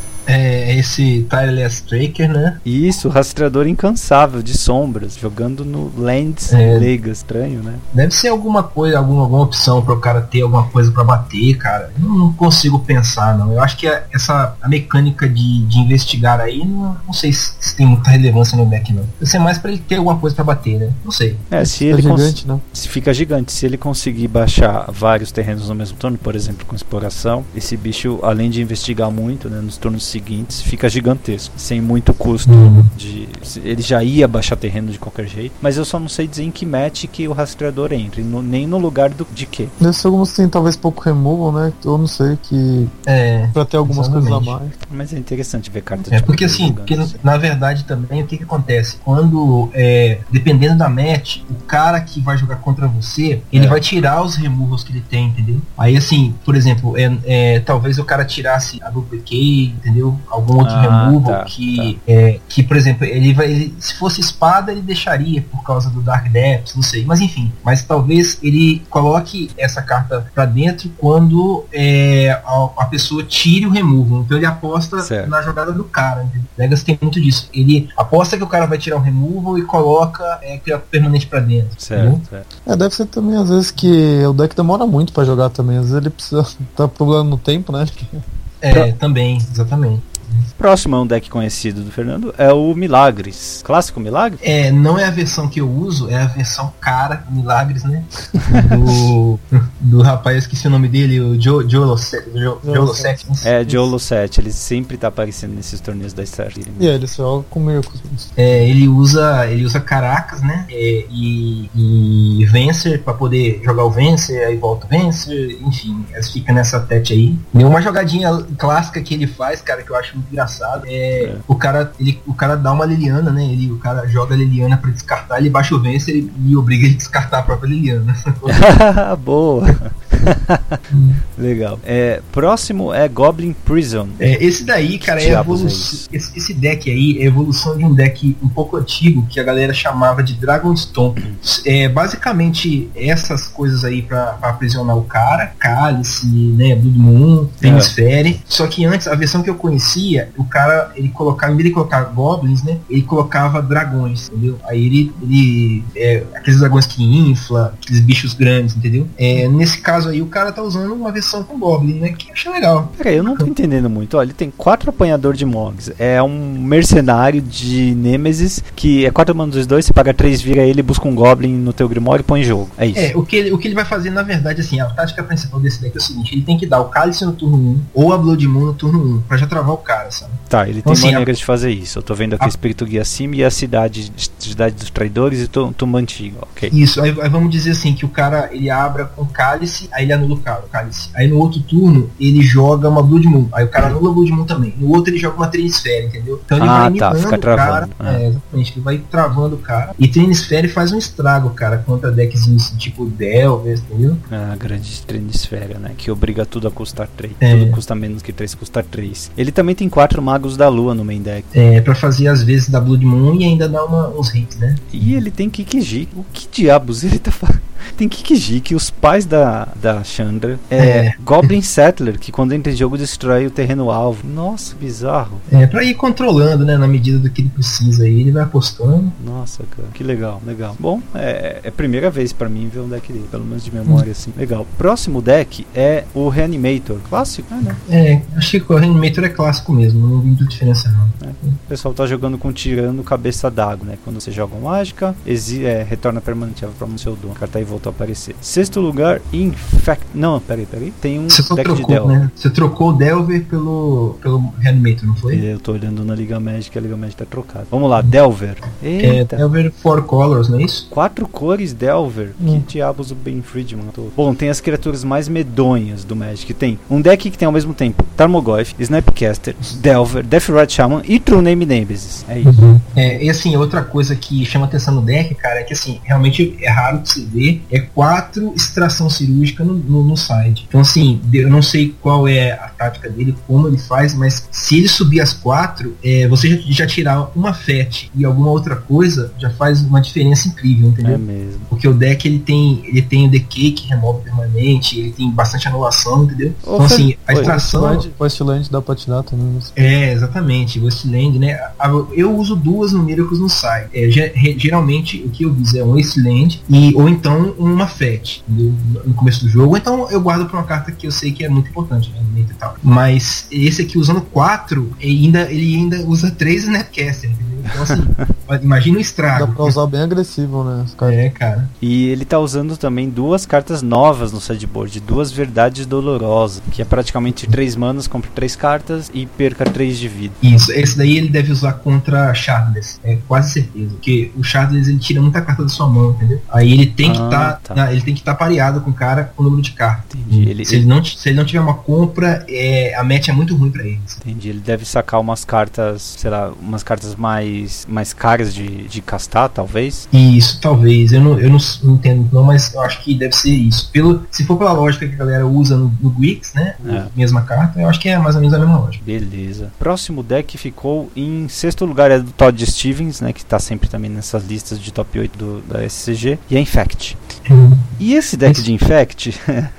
Esse Tireless Tracker, né? Isso, rastreador incansável de sombras, jogando no Lands Legacy. Estranho, né? Deve ser alguma coisa, alguma opção para o cara ter alguma coisa para bater, cara. Eu não consigo pensar, não. Eu acho que a mecânica de investigar aí, não sei se tem muita relevância no deck, não. Deve ser mais para ele ter alguma coisa para bater, né? Não sei. Se ele gigante, né? Se fica gigante. Se ele conseguir baixar vários terrenos no mesmo turno, por exemplo, com exploração, esse bicho, além de investigar muito, né, nos turnos seguintes, fica gigantesco, sem muito custo. Ele já ia baixar terreno de qualquer jeito, mas eu só não sei dizer em que match que o rastreador entre, nem no lugar de quê. Deve ser alguns que tem talvez pouco removal, né? Eu não sei, que pra ter algumas coisas a mais. Mas é interessante ver cartas porque assim, na verdade também o que acontece? Quando, dependendo da match, o cara que vai jogar contra você, ele vai tirar os removals que ele tem, entendeu? Aí assim, por exemplo, talvez o cara tirasse a duplicate, entendeu? Algum outro removal que, por exemplo, ele se fosse espada ele deixaria por causa do Dark Depths, não sei, mas enfim, mas talvez ele coloque essa carta pra dentro quando a pessoa tire o removal, então ele aposta na jogada do cara, entendeu? Legacy tem muito disso, ele aposta que o cara vai tirar o removal e coloca permanente pra dentro, certo. Deve ser também às vezes que o deck demora muito pra jogar também, às vezes ele precisa tá problema no tempo, né? Também, exatamente. Próximo é um deck conhecido do Fernando, é o Milagres. Clássico Milagres? Não é a versão que eu uso, é a versão cara Milagres, né? do rapaz, esqueci o nome dele, o Joe Losset. Joe Losset, ele sempre tá aparecendo nesses torneios da Star City. Ele só joga com Miracles. Ele usa Caracas, né? E Vencer pra poder jogar o Vencer, aí volta o Vencer, enfim, fica nessa tete aí. E uma jogadinha clássica que ele faz, cara, que eu acho muito engraçado, o cara dá uma Liliana, né? O cara joga a Liliana pra descartar, ele baixa o Vencer e obriga ele a descartar a própria Liliana. Boa! Legal. Próximo é Goblin Prison. Esse daí, cara, esse deck aí é a evolução de um deck um pouco antigo que a galera chamava de Dragonstomp. Basicamente essas coisas aí pra aprisionar o cara, Cálice, né, Blood Moon, Hemisfere. Só que antes, a versão que eu conhecia, o cara, ele colocava, em vez de colocar goblins, né, ele colocava dragões, entendeu? Aí ele aqueles dragões que infla, aqueles bichos grandes, entendeu? Nesse caso aí, o cara tá usando uma versão com goblin, né, que eu achei legal. Cara, eu não tô entendendo muito. Olha, ele tem 4 apanhador de Mogs. É um mercenário de Nemesis, que é 4 manos dos 2, você paga 3, vira ele, busca um goblin no teu Grimório e põe em jogo. É isso. O que ele vai fazer, na verdade, assim, a tática principal desse deck é o seguinte, ele tem que dar o Cálice no turno 1, ou a Blood Moon no turno 1, pra já travar o cara, sabe? Tá, ele tem maneiras de fazer isso. Eu tô vendo aqui o Espírito Guia Sim e a cidade dos traidores e Tumba Antiga, ok. Isso, aí vamos dizer assim, que o cara, ele abra com Cálice, aí ele anula o Cálice. Aí no outro turno, ele joga uma Blood Moon, aí o cara anula a Blood Moon também. No outro ele joga uma Trenisfere, entendeu? Então ele vai minando fica travando. O cara, exatamente, ele vai travando o cara. E Trenisfere faz um estrago, cara, contra deckzinhos tipo Delver, entendeu? A grande Trenisfere, né, que obriga tudo a custar 3. Tudo custa menos que 3, custa 3. Ele também tem 4 Magos da Lua no main deck. Pra fazer às vezes da Blood Moon e ainda dar uns hits, né? E ele tem Kikiji. O que diabos ele tá fazendo? Tem Kikijiki, os pais da Chandra. Goblin Settler, que quando entra em jogo destrói o terreno alvo. Nossa, bizarro. Pra ir controlando, né, na medida do que ele precisa aí, ele vai apostando. Nossa, cara, que legal. Bom, é a primeira vez pra mim ver um deck dele, pelo menos de memória, assim. Legal. Próximo deck é o Reanimator. Clássico, né? Achei que o Reanimator é clássico mesmo, não vi muita diferença não. O pessoal tá jogando com tirano cabeça d'água, né? Quando você joga uma mágica, retorna permanente para o seu dono. A carta aí voltou a aparecer. Sexto lugar, Infect. Não, peraí. Tem um deck de Delver. Né? Você trocou o Delver pelo Reanimator, não foi? Eu tô olhando na Liga Magic, a Liga Magic tá trocada. Vamos lá, Delver. Eita. Delver 4 colors, não é isso? 4 cores Delver. Que diabos o Ben Friedman? Bom, tem as criaturas mais medonhas do Magic. Tem um deck que tem ao mesmo tempo Tarmogoyf, Snapcaster, Delver, Deathrat Shaman e True Name Nemesis. É isso. E assim, outra coisa que chama atenção no deck, cara, é que assim, realmente é raro de se ver, 4 extração cirúrgica no side. Então assim, eu não sei qual é a tática dele, como ele faz, mas se ele subir as 4, você já tirar uma FET e alguma outra coisa, já faz uma diferença incrível, entendeu? É mesmo. Porque o deck ele tem o decay que remove permanente, ele tem bastante anulação, entendeu? Então assim, a extração... Wasteland dá pra tirar também. Exatamente, Wasteland, né? Eu uso 2 numéricos no site. Geralmente o que eu uso é um Wasteland ou então uma FET, entendeu? No começo do jogo, ou então eu guardo pra uma carta que eu sei que é muito importante, né? E tal. Mas esse aqui usando 4, ele ainda usa 3 Snapcaster, entendeu? Então assim, imagina o estrago. Dá pra usar bem agressivo, né? Cara. E ele tá usando também 2 cartas novas no sideboard, 2 Verdades Dolorosas, que é praticamente 3 manas, compra 3 cartas e perca 3 de vida. Isso, esse daí ele deve usar contra Shardless, quase certeza, porque o Shardless ele tira muita carta da sua mão, entendeu? Aí ele tem que ele tem que estar pareado com o cara com o número de cartas. Entendi. Se ele não tiver uma compra, a match é muito ruim pra eles. Entendi, ele deve sacar umas cartas, sei lá, umas cartas mais caras de castar, talvez. Isso, talvez, eu não entendo não, mas eu acho que deve ser isso. Se for pela lógica que a galera usa no Grix, né, mesma carta, eu acho que é mais ou menos a mesma lógica. Beleza. Próximo deck ficou em sexto lugar, é do Todd Stevens, né, que tá sempre também nessas listas de top 8 da SCG, e é Infect. E esse deck de Infect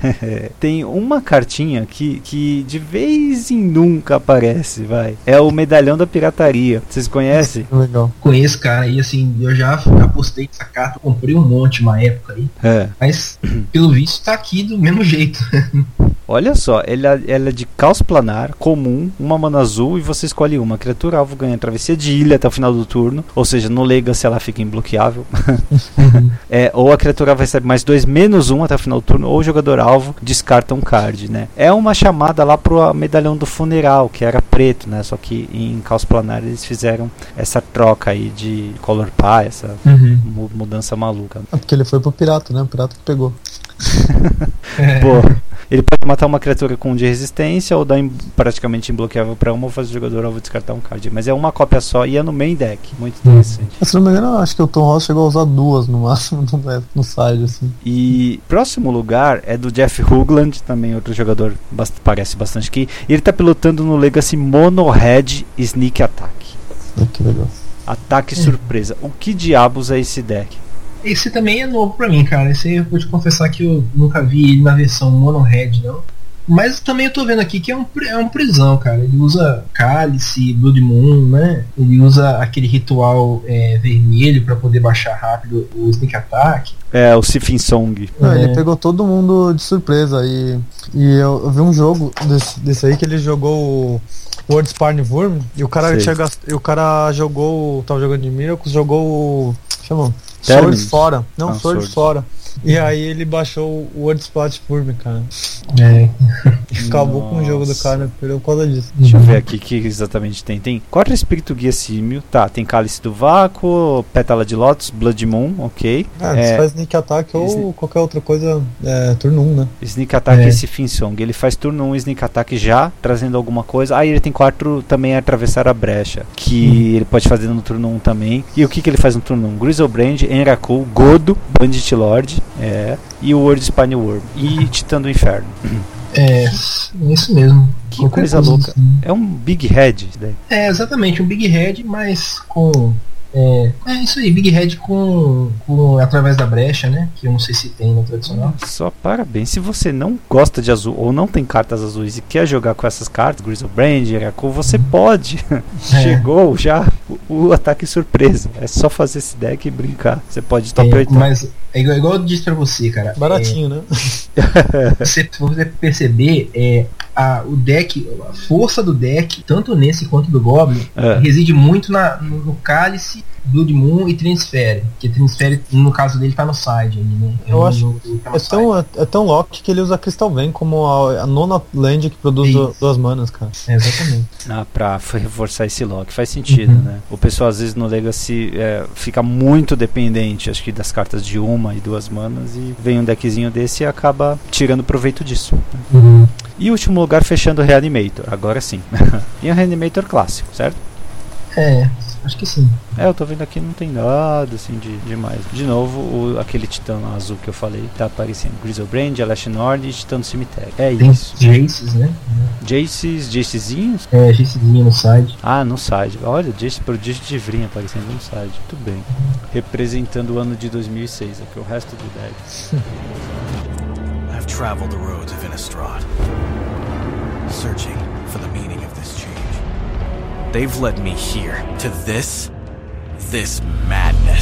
tem uma cartinha que de vez em nunca aparece, é o Medalhão da Pirataria. Vocês conhecem? Legal. Conheço, cara, e assim, eu já apostei nessa carta, comprei um monte uma época aí, mas pelo visto tá aqui do mesmo jeito. Olha só, ela é de caos planar, comum, uma mana azul e você escolhe uma. A criatura alvo ganha travessia de ilha até o final do turno, ou seja, no Legacy ela fica imbloqueável. Ou a criatura vai receber mais 2/-1 até o final do turno, ou o jogador alvo descarta um card, né? É uma chamada lá pro Medalhão do Funeral, que era preto, né? Só que em caos planar eles fizeram essa troca aí de color pie, essa mudança maluca. Porque ele foi pro pirata, né? O pirata que pegou. Pô, ele pode matar uma criatura com 1 de resistência ou dar praticamente imbloqueável pra uma ou fazer o jogador alvo descartar um card. Mas é uma cópia só e é no main deck. Muito interessante. Se não me engano, acho que o Tom Ross chegou a usar 2 no máximo no side, assim. E próximo lugar é do Jeff Hoogland, também outro jogador parece bastante aqui. E ele tá pilotando no Legacy Mono Red Sneak Attack. Que legal. Ataque surpresa. O que diabos é esse deck? Esse também é novo pra mim, cara. Esse aí eu vou te confessar que eu nunca vi ele na versão Mono Red, não. Mas também eu tô vendo aqui que é um prisão, cara. Ele usa Cálice, Blood Moon, né? Ele usa aquele ritual vermelho pra poder baixar rápido o Sneak Attack. O Sifin Song. Ele pegou todo mundo de surpresa. E eu vi um jogo desse aí que ele jogou o World Sparn Worm e o cara jogou. Tava jogando de Miracles, jogou o. Chama? Sword fora. Não, Sword fora. E aí ele baixou o World Splat Worm, cara. Acabou com o jogo do cara, perdeu por causa disso. Deixa eu ver aqui o que exatamente tem. Tem 4 Espírito Guia Símio, tem Cálice do Vácuo, Pétala de Lotus, Blood Moon, ok. Você faz Sneak Attack ou qualquer outra coisa, turno 1, né? Sneak Attack é esse Finsong. Ele faz turno 1 Sneak Attack já, trazendo alguma coisa. Aí ele tem 4 também Atravessar a Brecha, que ele pode fazer no turno 1 também. E o que ele faz no turno 1? Griselbrand, Enrakul, Godo, Bandit Lord, e o World Spine Worm. E Titã do Inferno. Isso mesmo. Que coisa louca. Assim. É um Big Head. Exatamente, um Big Head, mas com É isso aí, Big Red com através da brecha, né? Que eu não sei se tem no tradicional. Só parabéns. Se você não gosta de azul ou não tem cartas azuis e quer jogar com essas cartas, Griselbrand, Eraco, você pode. Chegou já o ataque surpresa. É só fazer esse deck e brincar. Você pode top 8. Mas é igual eu disse pra você, cara. Baratinho, né? Se você perceber, o deck, a força do deck, tanto nesse quanto do Goblin, reside muito no Cálice, Blood Moon e Transfere. Que Transfere, no caso dele, tá no side ali, né? Eu acho é tão lock que ele usa Crystal Vein como a nona land que produz 2 manas, cara. Exatamente. Pra reforçar esse lock. Faz sentido, né? O pessoal às vezes no Legacy fica muito dependente, acho que das cartas de 1 e 2 manas, e vem um deckzinho desse e acaba tirando proveito disso. E último lugar, fechando o Reanimator, agora sim. E o Reanimator clássico, certo? Acho que sim. Eu tô vendo aqui, não tem nada assim demais. De novo, aquele titã azul que eu falei tá aparecendo. Griselbrand, Alash Nord e Titã do Cemitério. Tem isso. Jaces, né? Jacezinhos? Jacezinho no side. No side. Olha, Jace Prodígio de Vrinha aparecendo no side. Muito bem. Representando o ano de 2006, aqui o resto do deck. I've traveled the roads of Innistrad, searching for the meaning of this change. They've led me here, to this madness.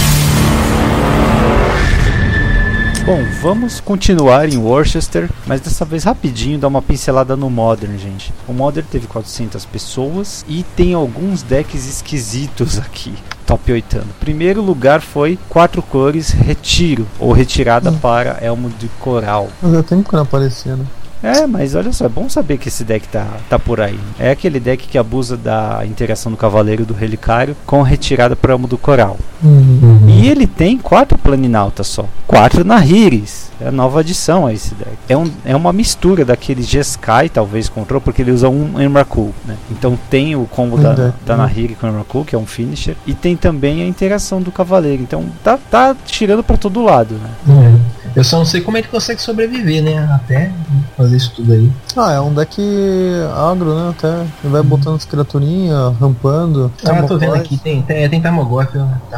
Bom, vamos continuar em Worcester, mas dessa vez rapidinho, dar uma pincelada no Modern, gente. O Modern teve 400 pessoas e tem alguns decks esquisitos aqui. Top 8. Primeiro lugar foi 4 cores Retiro, ou Retirada para Elmo de Coral. Mas é tempo que não aparecia, né? Mas olha só, é bom saber que esse deck tá por aí. É aquele deck que abusa da interação do Cavaleiro e do Relicário com retirada para Elmo do Coral. E ele tem 4 Planinautas só. 4 Nahiris. É a nova adição a esse deck. É uma mistura daquele Jeskai, talvez, control, porque ele usa um Emrakul, né? Então tem o combo da Nahiri com o Emrakul, que é um finisher. E tem também a interação do Cavaleiro. Então tá tirando para todo lado, né? Eu só não sei como é que consegue sobreviver, né? Até fazer isso tudo aí. É um deck agro, né? Até ele vai botando as criaturinhas, rampando. Tô vendo aqui, tem Tarmogoyf,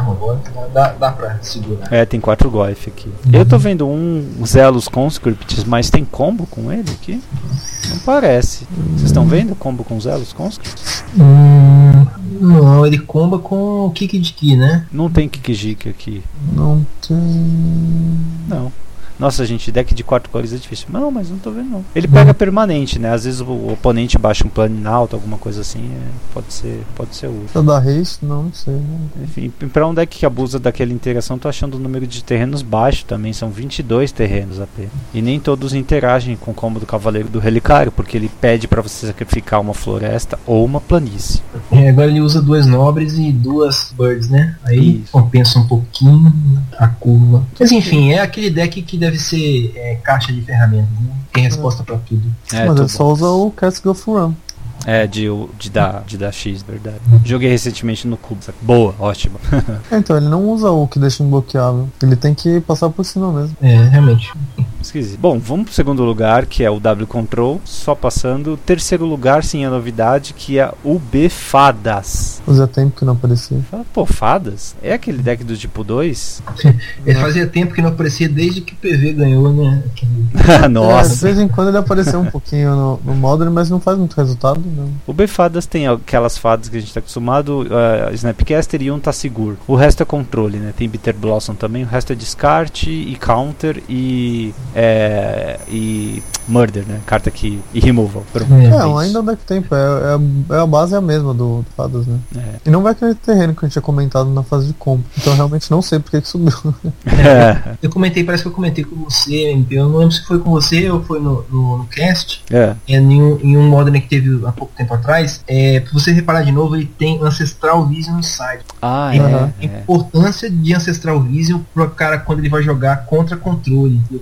dá pra segurar. Tem 4 Goyf aqui. Eu tô vendo um Zelos Conscripts, mas tem combo com ele aqui? Não parece. Vocês estão vendo combo com Zelos Conscripts? Não, ele comba com o Kiki de Ki, né? Não tem Kiki aqui. Não tem. Não. Nossa, gente, deck de 4 cores é difícil. Não, mas não tô vendo não. Ele pega permanente, né? Às vezes o oponente baixa um Planinauta, alguma coisa assim, pode ser útil. É da Haste? Não sei. Né? Enfim, pra um deck que abusa daquela interação, tô achando o número de terrenos baixo também. São 22 terrenos apenas. E nem todos interagem com o combo do Cavaleiro do Relicário, porque ele pede pra você sacrificar uma floresta ou uma planície. Agora ele usa 2 nobres e 2 birds, né? Aí compensa um pouquinho a curva. Mas enfim, é aquele deck que deve ser caixa de ferramentas, né? Tem resposta pra tudo. Mas ele só usa o Castle of Ram. De dar X, verdade. Joguei recentemente no clube. Boa, ótimo. Então, ele não usa o que deixa imbloqueável. Ele tem que passar por cima mesmo. Realmente. Esquisito. Bom, vamos pro segundo lugar, que é o W Control. Só passando. Terceiro lugar, sim, a novidade, que é o B Fadas. Fazia tempo que não aparecia. Pô, Fadas? É aquele deck do tipo 2? Fazia tempo que não aparecia desde que o PV ganhou, né? Nossa. De vez em quando ele apareceu um pouquinho no Modern, mas não faz muito resultado. Não. O B-Fadas tem aquelas fadas que a gente está acostumado, Snapcaster e Tassigur. O resto é controle, né? Tem Bitter Blossom também, o resto é descarte e counter e murder, né? Carta que e removal. Ainda dá tempo, a base é a mesma do Fadas, né? E não vai aquele terreno que a gente tinha comentado na fase de combo. Então realmente não sei porque que subiu. Parece que eu comentei com você, MP. Eu não lembro se foi com você ou foi no cast. Em um Modern que teve há pouco tempo atrás, pra você reparar de novo, ele tem Ancestral Vision no site. A importância de Ancestral Vision pro cara quando ele vai jogar contra controle, contra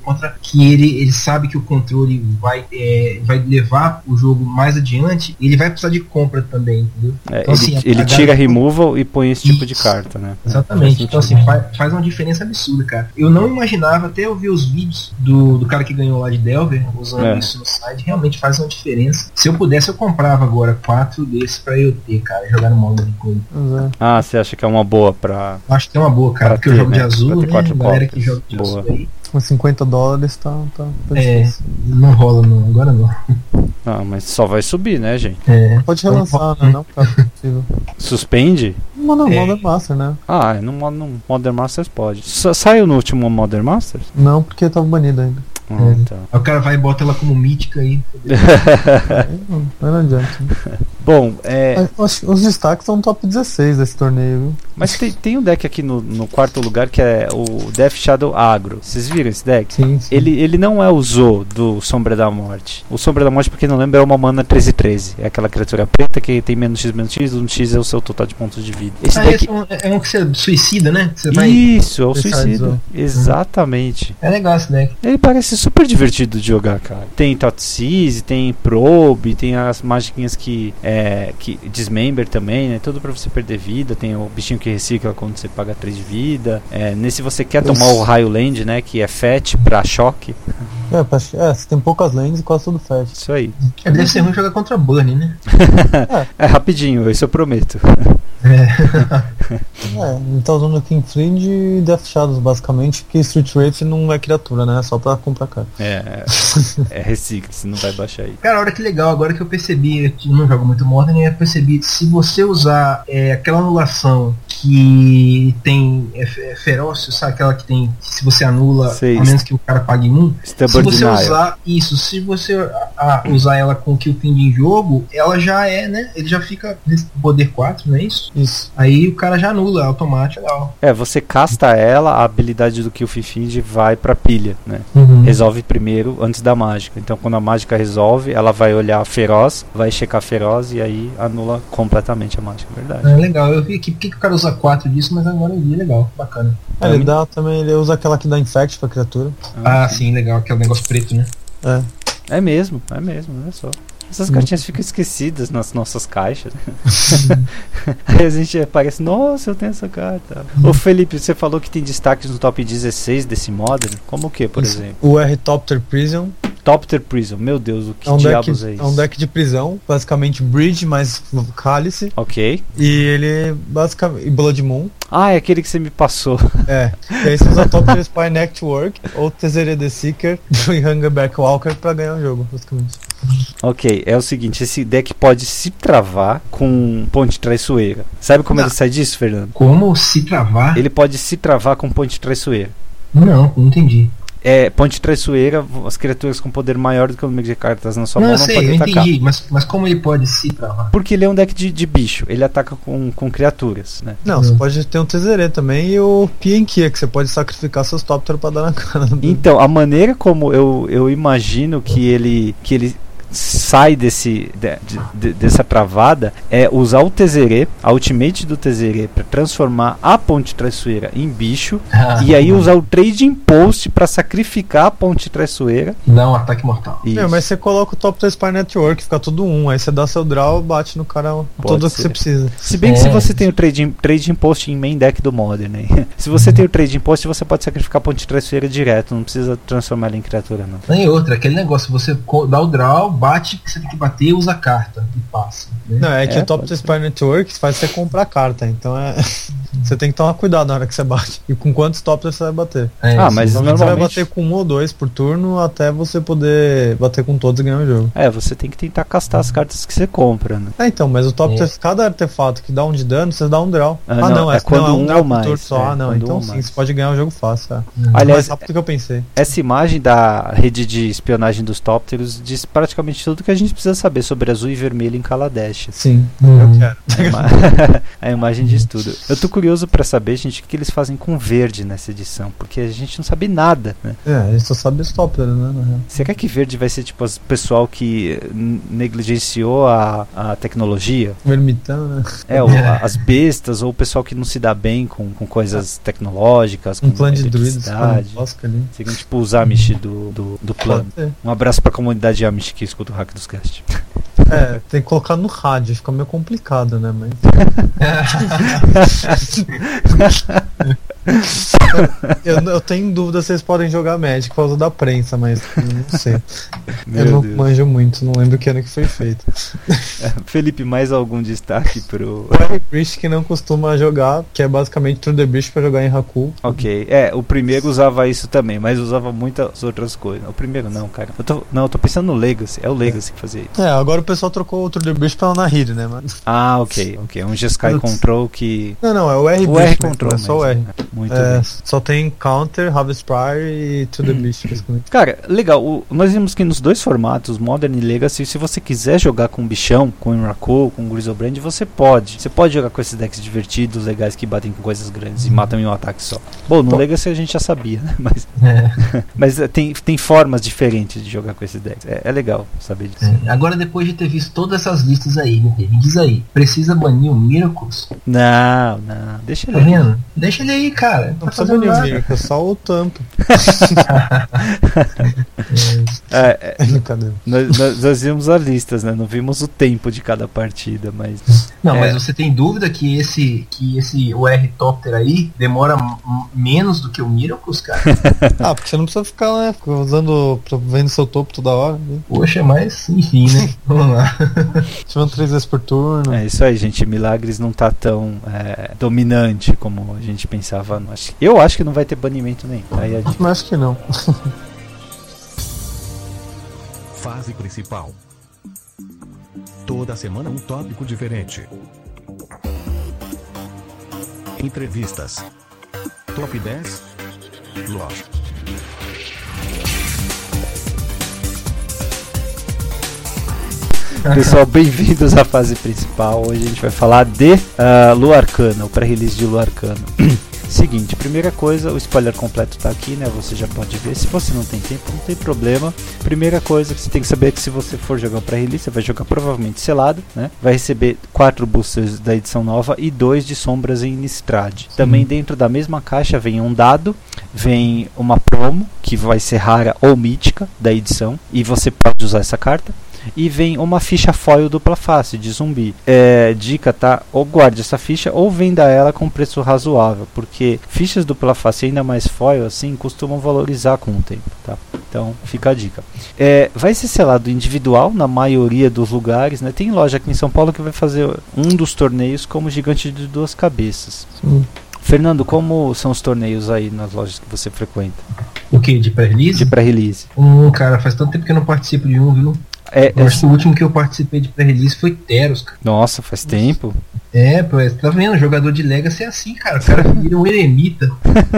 que ele sabe que o controle vai levar o jogo mais adiante, ele vai precisar de compra também, entendeu? Então, assim, ele tira removal e põe esse tipo de carta, né? Exatamente. Então, assim, faz uma diferença absurda, cara. Eu não imaginava, até eu vi os vídeos do cara que ganhou lá de Delver, usando isso no site, realmente faz uma diferença. Se eu pudesse, eu comprava agora 4 desses pra eu ter, cara, jogar no modo de coisa. Ah, você acha que é uma boa pra... Acho que é uma boa, cara, porque eu jogo de azul, né? A galera que joga de azul aí. Com $50 tá não rola não, agora não. Ah, mas só vai subir, né, gente? Pode relançar, né? Não, tá possível. Suspende? Modern Master, né? Ah, no Modern Masters pode. Saiu no último Modern Masters? Não, porque tava banido ainda. Então. Aí o cara vai e bota ela como mítica aí. Não adianta. Né? Bom, os destaques são top 16 desse torneio, viu? Mas tem um deck aqui no quarto lugar que é o Death Shadow Agro. Vocês viram esse deck? Sim. Ele não é o Zo do Sombra da Morte. O Sombra da Morte, pra quem não lembra, é uma mana 13/13. É aquela criatura preta que tem menos X, um X é o seu total de pontos de vida. Esse deck... é um que você suicida, né? Você Isso, é o suicida. Exatamente. É legal esse deck. Ele parece super divertido de jogar, cara. Tem Thoughtseize, tem Probe, tem as magiquinhas que Dismember também, né? Tudo pra você perder vida. Tem o bichinho que recicla quando você paga 3 de vida. Nesse você quer tomar o Raio Land, né? Que é fat pra choque. Você tem poucas lands e quase tudo fat. Isso aí. Deve ser ruim jogar contra Burn, né? Rapidinho, isso eu prometo. Tá usando King Fringe e Death Shadows basicamente, que Street Wraith não é criatura, né? É só pra comprar carta. Recicla, você não vai baixar aí. Cara, olha que legal, agora que eu percebi, eu não jogo muito Modern, eu percebi, se você usar aquela anulação que tem ferócio, sabe? Aquela que tem, se você anula, a menos que o cara pague 1, se você usar isso, se você usar ela com o Kill Fiend em jogo, ela já né? Ele já fica poder 4, não é isso? Isso. Aí o cara já anula, automático, legal. Você casta ela, a habilidade do Kill Fiend vai pra pilha, né? Resolve primeiro antes da mágica. Então quando a mágica resolve, ela vai olhar feroz, vai checar feroz e aí anula completamente a mágica, verdade. Legal, eu vi aqui porque o cara usa 4 disso, mas agora eu vi, legal, bacana. Ele dá também, ele usa aquela que dá infect pra criatura. Sim, legal, que é o negócio preto, né? É mesmo, olha só. Essas cartinhas ficam esquecidas nas nossas caixas. Aí a gente aparece, nossa, eu tenho essa carta. Ô Felipe, você falou que tem destaques no top 16 desse Modern. Como o que, por exemplo? O R-Topter Prison. Topter Prison, meu Deus, o que diabos é isso? É um deck de prisão, basicamente Bridge mais Cálice. Ok. E ele basicamente. E Blood Moon. É aquele que você me passou. E aí você usa Topter Spy Network ou Tezzeret the Seeker do Hungerback Walker pra ganhar o jogo, basicamente. Ok, é o seguinte, esse deck pode se travar com Ponte Traiçoeira. Sabe como ele sai disso, Fernando? Como se travar? Ele pode se travar com Ponte Traiçoeira. Não entendi. Ponte Traiçoeira, as criaturas com poder maior do que o número de cartas na sua mão não sei, podem atacar. Entendi, mas como ele pode se travar? Porque ele é um deck de bicho, ele ataca com criaturas, né? Não, você pode ter um Tezzeret também e o Pienkia, que você pode sacrificar seus Topter pra dar na cara. Então, a maneira como eu imagino que ele sai dessa travada é usar o Tezzeret, a ultimate do Tezzeret, para transformar a Ponte Traiçoeira em bicho, e aí usar o Trading Post para sacrificar a Ponte Traiçoeira e dar um ataque mortal. Mas você coloca o Top 3 Spy Network, fica tudo 1, aí você dá seu draw, bate no cara todo o que você precisa. Se bem que se você tem o Trading Post em main deck do Modern, né? Se você tem o Trading Post, você pode sacrificar a Ponte Traiçoeira direto, não precisa transformar ela em criatura, não. Nem outra, aquele negócio, você dá o draw, bate, que você tem que bater, usa a carta e passa, né? Não, que o Top Spy Network faz você comprar carta, então você tem que tomar cuidado na hora que você bate. E com quantos tops você vai bater? Mas normalmente você vai bater com 1 ou 2 por turno até você poder bater com todos e ganhar o jogo. Você tem que tentar castar as cartas que você compra, né? Então, mas o top cada artefato que dá 1 de dano, você dá um draw. Quando um draw mais, por turno só. Então sim, você pode ganhar o jogo fácil. Aliás, mais rápido do que eu pensei. Essa imagem da rede de espionagem dos Topteros diz praticamente tudo que a gente precisa saber sobre azul e vermelho em Kaladesh. Sim, eu quero. A imagem diz tudo. Eu tô curioso curioso pra saber, gente, o que eles fazem com verde nessa edição, porque a gente não sabe nada, né? A gente só sabe os toppers, né? Na real. Será que verde vai ser tipo o pessoal que negligenciou a tecnologia? Vermitão, né? As bestas, ou o pessoal que não se dá bem com coisas tecnológicas, Um com plano de druidas, eletricidade. ali. Seria tipo os Amish do plano. Um abraço pra comunidade Amish que escuta o Hack dos Cast. Tem que colocar no rádio, fica meio complicado, né? Mas... eu tenho dúvida se eles podem jogar Magic por causa da prensa, mas não sei. Eu não manjo muito, não lembro que ano que foi feito. Felipe, mais algum destaque pro... O R-Breach que não costuma jogar, que é basicamente True the Breach pra jogar em Haku. Ok, o primeiro usava isso também, mas usava muitas outras coisas. O primeiro não, cara. Eu tô pensando no Legacy, é o Legacy que fazia isso. Agora o pessoal trocou o True the Breach pela Nahiri, né? Mas... ok. Um Jeskai Control que... Não, é o R-Breach. O R-Control, é só o R. Muito bem. Só tem Counter, Harvest Fire e True the Breach. Cara, legal, nós vimos que nos dois formatos, Modern e Legacy, se você quiser jogar com bichão, com Emrakul, com Griselbrand, você pode. Você pode jogar com esses decks divertidos, legais, que batem com coisas grandes e matam em um ataque só. Bom, no Legacy a gente já sabia, né? Mas tem formas diferentes de jogar com esses decks. É legal saber disso. Agora, depois de ter visto todas essas listas aí, me diz aí, precisa banir o Miracles? Não, deixa ele aí. Tá vendo? Deixa ele aí, cara. Não precisa banir o Miracles, só o tampo. Nós vimos as listas, né? Não vimos o tempo de cada partida, mas... Não, mas você tem dúvida que o R-Topter aí demora menos do que o Miracles, cara? Porque você não precisa ficar, né, vendo seu topo toda hora. Né? Poxa, mas enfim, né? Vamos lá. Tivemos 3 vezes por turno. É isso aí, gente. Milagres não tá tão dominante como a gente pensava. Eu acho que não vai ter banimento nenhum. Mas acho que não. Fase principal. Toda semana um tópico diferente. Entrevistas. Top 10. Loja. Pessoal, bem-vindos à fase principal. Hoje a gente vai falar de Lua Arcana, o pré-release de Lua Arcana. Seguinte, primeira coisa, o spoiler completo tá aqui, né? Você já pode ver. Se você não tem tempo, não tem problema. Primeira coisa que você tem que saber é que se você for jogar o pré-release, você vai jogar provavelmente selado, né? Vai receber 4 boosters da edição nova e 2 de sombras em Innistrad. Também dentro da mesma caixa vem um dado, vem uma promo, que vai ser rara ou mítica da edição, e você pode usar essa carta. E vem uma ficha foil dupla face de zumbi. Dica, tá? Ou guarde essa ficha ou venda ela com preço razoável, porque fichas dupla face, ainda mais foil assim, costumam valorizar com o tempo, tá? Então fica a dica. Vai ser selado individual na maioria dos lugares, né? Tem loja aqui em São Paulo que vai fazer um dos torneios como Gigante de Duas Cabeças. Fernando, como são os torneios aí nas lojas que você frequenta? O que? De pré-release? De pré-release. Cara, faz tanto tempo que eu não participo de um, viu? Acho que o último que eu participei de pré-release foi Teros, cara. Nossa, faz tempo. Você tá vendo? Jogador de Legacy é assim, cara. O cara vira um eremita.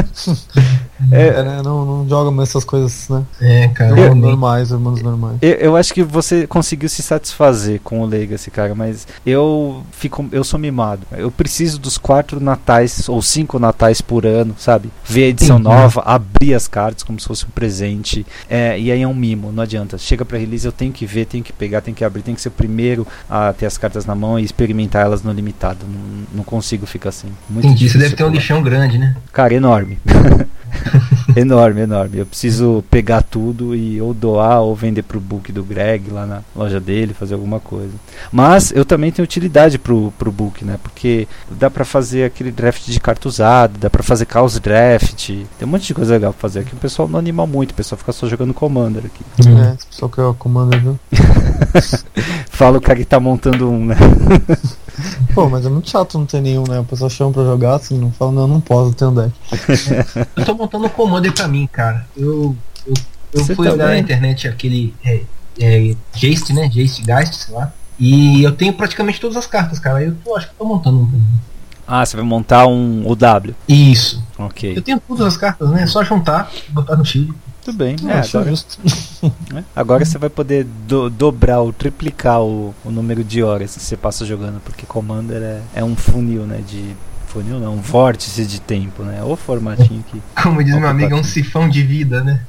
Não joga mais essas coisas, né? Cara. Humanos normais. Eu acho que você conseguiu se satisfazer com o Legacy, cara, mas eu sou mimado. Eu preciso dos 4 natais ou 5 natais por ano, sabe? Ver a edição nova, abrir as cartas como se fosse um presente. E aí é um mimo, não adianta. Chega pra release, eu tenho que ver, tenho que pegar, tenho que abrir, tenho que ser o primeiro a ter as cartas na mão e experimentar elas no limitado. Não consigo ficar assim. Entendi, você deve ter um lixão grande, né? Cara, enorme. enorme. Eu preciso pegar tudo e ou doar ou vender pro book do Greg lá na loja dele, fazer alguma coisa. Mas eu também tenho utilidade pro book, né? Porque dá pra fazer aquele draft de carta usada, dá pra fazer caos draft, tem um monte de coisa legal pra fazer aqui. O pessoal não anima muito, o pessoal fica só jogando Commander aqui. Esse pessoal que é o Commander, viu? Fala o cara que tá montando um, né? Pô, mas é muito chato não ter nenhum, né? O pessoal chama pra jogar, assim, não fala, não posso, ter um deck. Eu tô montando um Commander pra mim, cara. Eu fui olhar na internet aquele Jace, né? Jace Geist, sei lá. E eu tenho praticamente todas as cartas, cara. Acho que tô montando um pra mim. Você vai montar um OW. Isso. Ok. Eu tenho todas as cartas, né? É só juntar e botar no shield. Tudo bem. Agora você vai poder dobrar ou triplicar o número de horas que você passa jogando, porque Commander é um funil, né, de Funil não, um vórtice de tempo, né? O formatinho aqui. Como diz meu amigo, é um sifão de vida, né?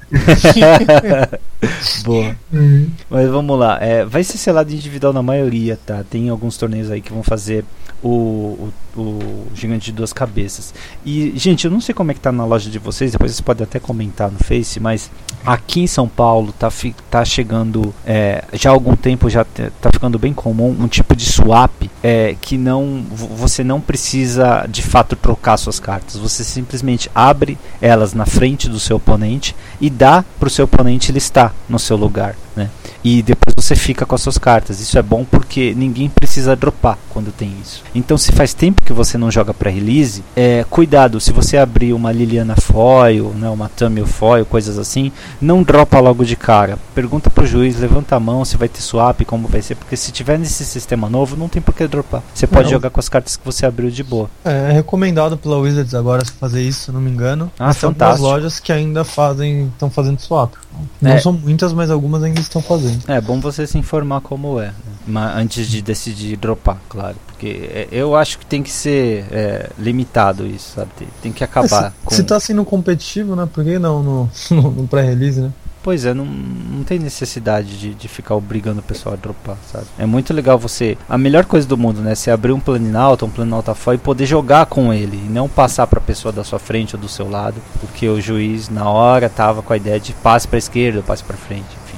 Boa. Mas vamos lá. Vai ser selado individual na maioria, tá? Tem alguns torneios aí que vão fazer o Gigante de Duas Cabeças. E, gente, eu não sei como é que tá na loja de vocês, depois vocês podem até comentar no Face, mas aqui em São Paulo tá chegando, já há algum tempo já tá ficando bem comum um tipo de swap que você não precisa de fato trocar suas cartas, você simplesmente abre elas na frente do seu oponente e dá pro seu oponente listar no seu lugar, né? E depois você fica com as suas cartas. Isso é bom porque ninguém precisa dropar quando tem isso. Então, se faz tempo que você não joga para release, cuidado, se você abrir uma Liliana Foil, né, uma Tamil Foil, coisas assim, não dropa logo de cara. Pergunta pro juiz, levanta a mão se vai ter swap, como vai ser, porque se tiver nesse sistema novo, não tem por que dropar. Você pode jogar com as cartas que você abriu de boa. É recomendado pela Wizards agora fazer isso, se não me engano. Ah, tem algumas lojas que ainda estão fazendo swap. Não são muitas, mas algumas ainda estão fazendo. É bom você se informar como né? Mas antes de decidir dropar, claro. Porque eu acho que tem que ser limitado isso, sabe? Tem que acabar com... Se tá sendo competitivo, né? Por que não no pré-release, né? Pois é, não tem necessidade de ficar obrigando o pessoal a dropar, sabe? É muito legal você... A melhor coisa do mundo, né? Você abrir um Planinauta, fora e poder jogar com ele. E não passar pra pessoa da sua frente ou do seu lado. Porque o juiz, na hora, tava com a ideia de passe pra esquerda, passe pra frente, enfim.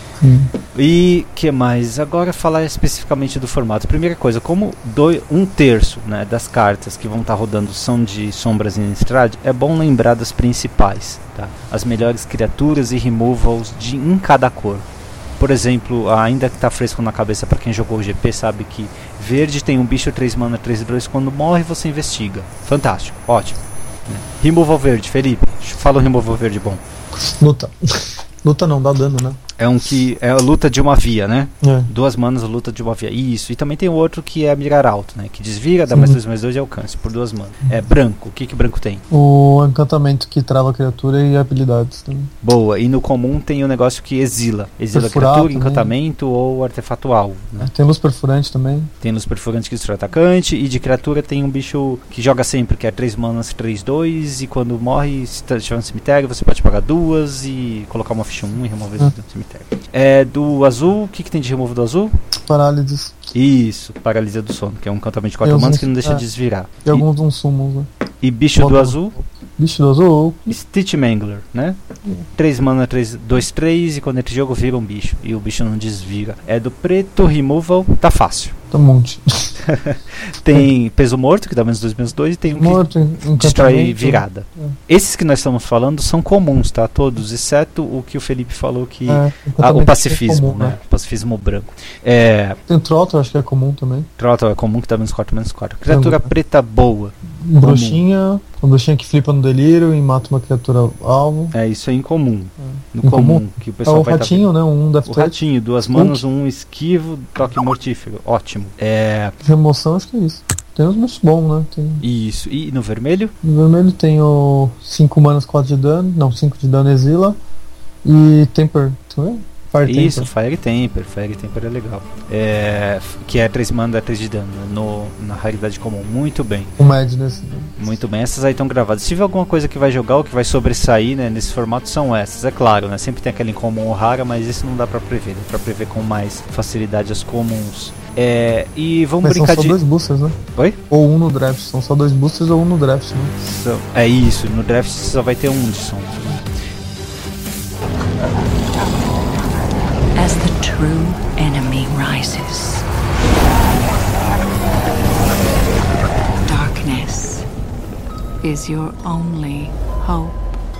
E que mais? Agora falar especificamente do formato. Primeira coisa, como 1/3, né, das cartas que vão estar rodando são de Sombras Innistrad, é bom lembrar das principais, tá? As melhores criaturas e removals em cada cor. Por exemplo, ainda que está fresco na cabeça para quem jogou o GP, sabe que verde tem um bicho 3 mana 3/2, quando morre você investiga. Fantástico, ótimo. Removal verde, Felipe, fala um removal verde bom. Luta não, dá dano, né? É um que é a luta de uma via, né? 2 manas, a luta de uma via. Isso. E também tem o outro que é mirar alto, né? Que desvira, dá mais 2/2 e alcance por 2 manas. É branco. O que branco tem? O encantamento que trava a criatura e habilidades também. Boa. E no comum tem o negócio que exila. Exila criatura, encantamento ou artefato alvo, né? Tem luz perfurante também. Tem luz perfurante que destrói atacante. E de criatura tem um bicho que joga sempre, que é 3 manas, 3/2. E quando morre, se tiver no cemitério, você pode pagar 2 e colocar uma ficha 1 e remover do cemitério. Do azul, o que tem de removo do azul? Parálises. Isso, paralisia do sono, que é um encantamento de 4 manas que não deixa de desvirar. E alguns uns sumos, né? E bicho do azul? Bicho do azul. Stitch Mangler, né? 3 mana, 2/3 e quando ele joga vira um bicho. E o bicho não desvira. Do preto, removal, tá fácil. Tá um monte. Tem peso morto, que dá -2/2, e tem um que destrói virada. Esses que nós estamos falando são comuns, tá? Todos, exceto o que o Felipe falou que... o pacifismo, comum, né? O pacifismo branco. Tem o Trottle, acho que é comum também. Trottle é comum, que dá -4/4. Criatura preta boa. Bruxinha... Uma bruxinha que flipa no delírio e mata uma criatura alvo. Isso é incomum. No comum, que o pessoal vai ratinho, né? O ratinho, 2 manas, 1 esquivo, toque mortífero. Ótimo. Remoção, acho que é isso. Tem uns muito bons, né? Isso. E no vermelho? No vermelho tem o 5 manas, 4 de dano. Não, 5 de dano exila. E Temper. Isso, Fire Temper é legal. Que é 3 mana, 3 de dano na raridade comum. Muito bem. O Madness. Muito bem, essas aí estão gravadas. Se tiver alguma coisa que vai jogar ou que vai sobressair, né, nesse formato, são essas. É claro, né? Sempre tem aquela incomum ou rara, mas isso não dá pra prever. Dá pra prever com mais facilidade as comuns. E vamos brincar são só 2 boosters, né? Oi? Ou 1 no draft. São só 2 boosters ou 1 no draft, né? É isso, no draft você só vai ter 1 de som. As the true enemy rises, darkness is your only hope.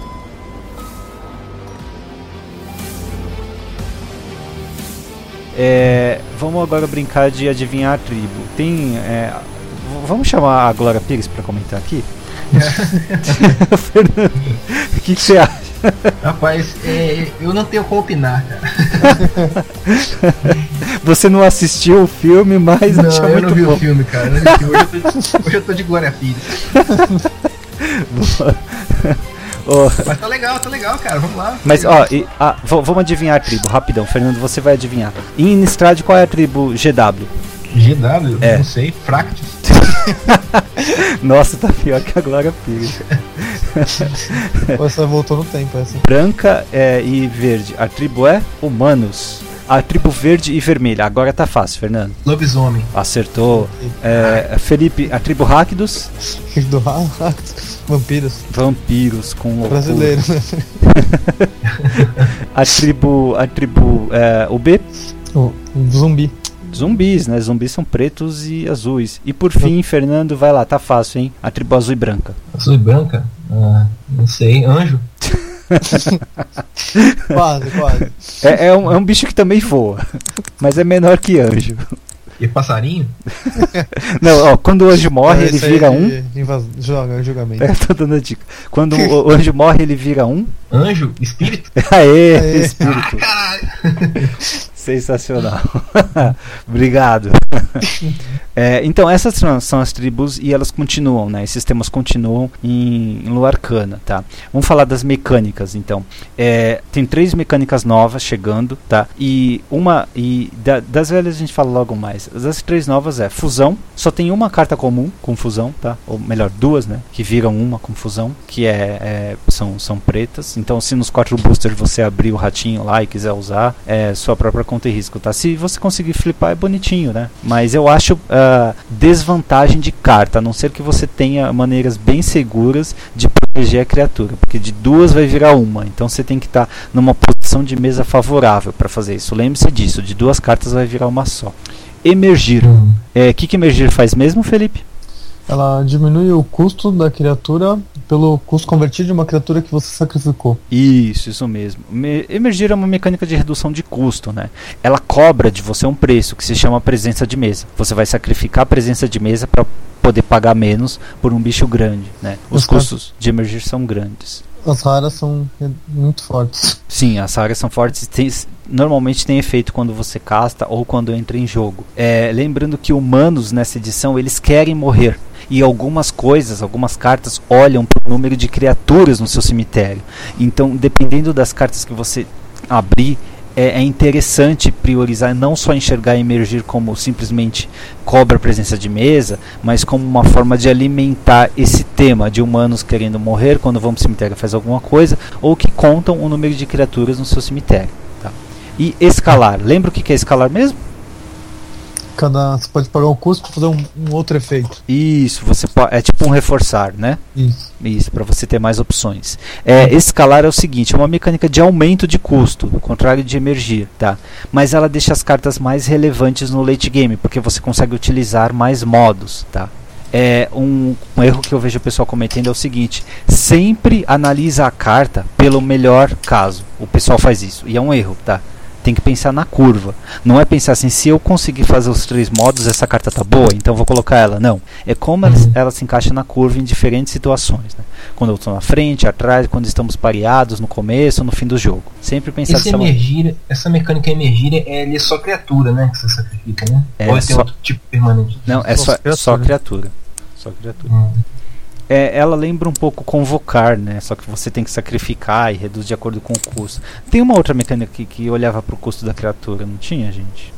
Vamos agora brincar de adivinhar a tribo. Vamos chamar a Glória Pires para comentar aqui? Fernando, o que você acha? Rapaz, eu não tenho como opinar, cara. Você não assistiu o filme, mas não, achou eu muito não vi bom. O filme, cara. Hoje eu tô de Glória Pires. Mas tá legal, cara. Vamos lá. Mas vamos adivinhar a tribo, rapidão. Fernando, você vai adivinhar. Em Innistrad, qual é a tribo GW? GW? Não sei. Fractus. Nossa, tá pior que a Glória Pires. Você voltou no tempo essa. Branca e verde. A tribo é humanos. A tribo verde e vermelha. Agora tá fácil, Fernando. Lobisomem. Acertou. Felipe, a tribo Rakdos. Do vampiros. Vampiros com o Brasileiro, né? A tribo o B. O zumbi. Zumbis, né? Zumbis são pretos e azuis. E por fim, Fernando, vai lá, tá fácil, hein? A tribo azul e branca. Azul e branca? Não sei. Anjo? Quase. É um bicho que também voa, mas é menor que anjo. E passarinho? Não, quando o anjo morre, ele vira um. Julgamento. Tô dando a dica. Quando o anjo morre, ele vira um. Anjo? Espírito? Aê. Espírito. Sensacional. Obrigado. Então, essas são as tribos e elas continuam, né? Esses temas continuam em Lua Arcana, tá? Vamos falar das mecânicas, então. Tem 3 mecânicas novas chegando, tá? Das velhas a gente fala logo mais. Das 3 novas é fusão. Só tem uma carta comum com fusão, tá? Ou melhor, 2, né? Que viram uma com fusão, que são pretas. Então, se nos 4 boosters você abrir o ratinho lá e quiser usar, é sua própria conta e risco, tá? Se você conseguir flipar, é bonitinho, né? Mas eu acho desvantagem de carta, a não ser que você tenha maneiras bem seguras de proteger a criatura, porque de 2 vai virar uma, então você tem que estar numa posição de mesa favorável para fazer isso. Lembre-se disso, de 2 cartas vai virar uma só. Emergir. O que emergir faz mesmo, Felipe? Ela diminui o custo da criatura pelo custo convertido de uma criatura que você sacrificou. Isso mesmo. Emergir é uma mecânica de redução de custo, né? Ela cobra de você um preço que se chama presença de mesa. Você vai sacrificar a presença de mesa para poder pagar menos por um bicho grande, né? Os custos de emergir são grandes. As raras são muito fortes. Sim, as raras são fortes. Normalmente tem efeito quando você casta ou quando entra em jogo. Lembrando que humanos nessa edição eles querem morrer. E algumas cartas olham para o número de criaturas no seu cemitério. Então, dependendo das cartas que você abrir, é interessante priorizar, não só enxergar e emergir como simplesmente cobra a presença de mesa, mas como uma forma de alimentar esse tema de humanos querendo morrer quando vão para o cemitério e faz alguma coisa, ou que contam o número de criaturas no seu cemitério. Tá? E escalar. Lembra o que é escalar mesmo? Você pode pagar um custo para fazer um outro efeito. Isso, é tipo um reforçar, né? Isso, para você ter mais opções. Escalar é o seguinte, é uma mecânica de aumento de custo, ao contrário de emergir, tá? Mas ela deixa as cartas mais relevantes no late game, porque você consegue utilizar mais modos, tá? Um erro que eu vejo o pessoal cometendo é o seguinte: sempre analisa a carta pelo melhor caso. O pessoal faz isso, e é um erro, tá? Tem que pensar na curva. Não é pensar assim, se eu conseguir fazer os 3 modos, essa carta tá boa, então vou colocar ela. Não. É como ela se encaixa na curva em diferentes situações, né? Quando eu estou na frente, atrás, quando estamos pareados, no começo ou no fim do jogo. Sempre pensar essa mecânica emergir é só criatura, né? Que você sacrifica, né? Ou tem outro tipo permanente? Não, é só criatura. Só criatura. Ela lembra um pouco convocar, né? Só que você tem que sacrificar e reduz de acordo com o custo. Tem uma outra mecânica que olhava pro custo da criatura, não tinha, gente?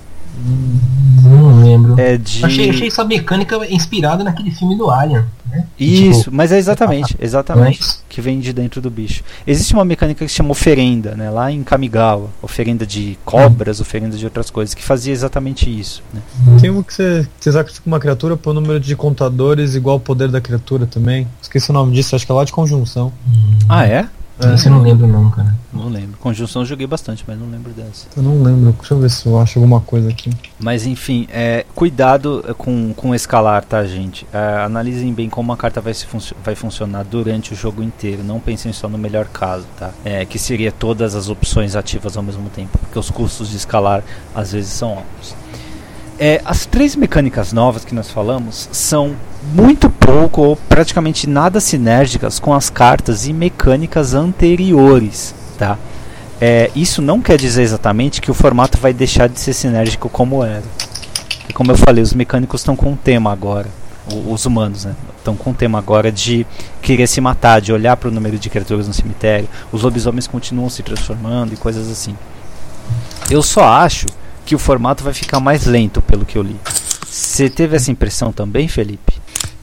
Não lembro. Achei essa mecânica inspirada naquele filme do Alien, né? Isso, tipo, mas é exatamente que vem de dentro do bicho. Existe uma mecânica que se chama oferenda, né? Lá em Kamigawa, oferenda de cobras, oferenda de outras coisas, que fazia exatamente isso, né? Tem uma que você sacrifica uma criatura por número de contadores igual ao poder da criatura também. Esqueci o nome disso, acho que é lá de conjunção. Ah, é? Você não lembra não, cara. Não lembro. Conjunção eu joguei bastante, mas não lembro dessa. Eu não lembro. Deixa eu ver se eu acho alguma coisa aqui. Mas enfim, cuidado com escalar, tá, gente? Analisem bem como a carta vai funcionar durante o jogo inteiro. Não pensem só no melhor caso, tá? Que seria todas as opções ativas ao mesmo tempo, porque os custos de escalar às vezes são altos. As 3 mecânicas novas que nós falamos são muito pouco ou praticamente nada sinérgicas com as cartas e mecânicas anteriores, tá? Isso não quer dizer exatamente que o formato vai deixar de ser sinérgico como era. E como eu falei, os mecânicos estão com um tema agora, os humanos, né? Estão com um tema agora de querer se matar, de olhar para o número de criaturas no cemitério. Os lobisomens continuam se transformando e coisas assim. Eu só acho que o formato vai ficar mais lento, pelo que eu li. Você teve essa impressão também, Felipe?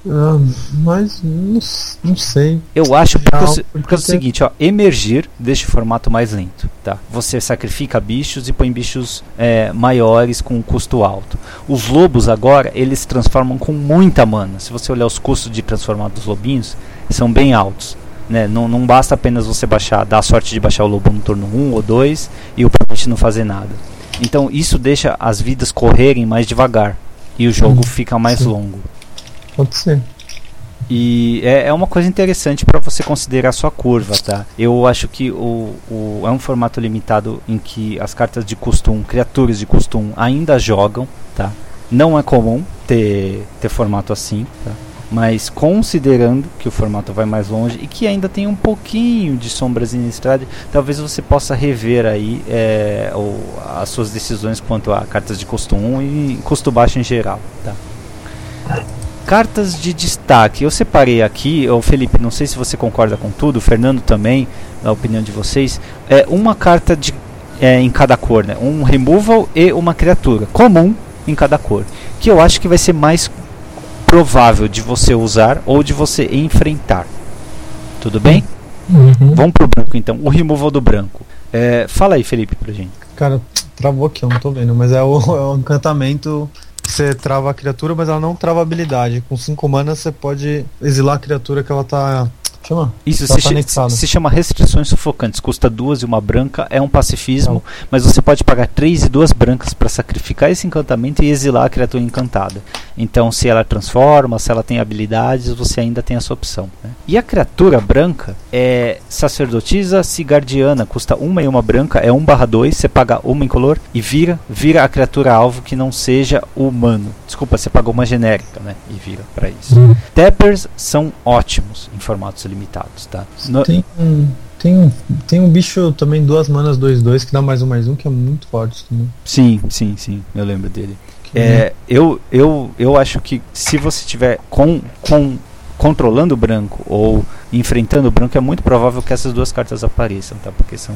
Mas não sei. Eu acho porque é o seguinte, ó, emergir deixa o formato mais lento, tá? Você sacrifica bichos e põe bichos maiores com um custo alto. Os lobos agora, eles se transformam com muita mana. Se você olhar os custos de transformar dos lobinhos, são bem altos, né? Não basta apenas você dar a sorte de baixar o lobo no turno 1 ou 2 e o oponente não fazer nada. Então isso deixa as vidas correrem mais devagar e o jogo fica mais longo. Pode ser. E é uma coisa interessante para você considerar a sua curva, tá? Eu acho que é um formato limitado em que as cartas de custo 1, criaturas de custo 1 ainda jogam, tá? Não é comum ter formato assim, tá? Mas considerando que o formato vai mais longe e que ainda tem um pouquinho de sombras em Innistrad, talvez você possa rever aí as suas decisões quanto a cartas de custo 1 e custo baixo em geral, tá? Cartas de destaque, eu separei aqui, Felipe, não sei se você concorda com tudo, o Fernando também, a opinião de vocês, uma carta em cada cor, né? Um removal e uma criatura comum em cada cor, que eu acho que vai ser mais provável de você usar ou de você enfrentar. Tudo bem? Vamos pro branco então, o removal do branco. Fala aí, Felipe, pra gente. Cara, travou aqui, eu não tô vendo, mas é o encantamento. Você trava a criatura, mas ela não trava a habilidade. Com 5 manas você pode exilar a criatura que ela tá... Isso se chama restrições sufocantes. Custa 2 e uma branca, é um pacifismo, mas você pode pagar 3 e 2 brancas para sacrificar esse encantamento e exilar a criatura encantada. Então, se ela transforma, se ela tem habilidades, você ainda tem essa opção, né? E a criatura branca é sacerdotisa Sigardiana, custa 1 e uma branca, é 1/2, você paga uma incolor e vira a criatura alvo que não seja humano. Desculpa, você pagou uma genérica, né? E vira para isso. Tappers são ótimos em formatos limitados, tá? Tem um bicho também, 2 manas 2/2 que dá +1/+1, que é muito forte também. Sim, eu lembro dele. Eu acho que se você tiver controlando o branco ou enfrentando o branco, é muito provável que essas duas cartas apareçam, tá? Porque são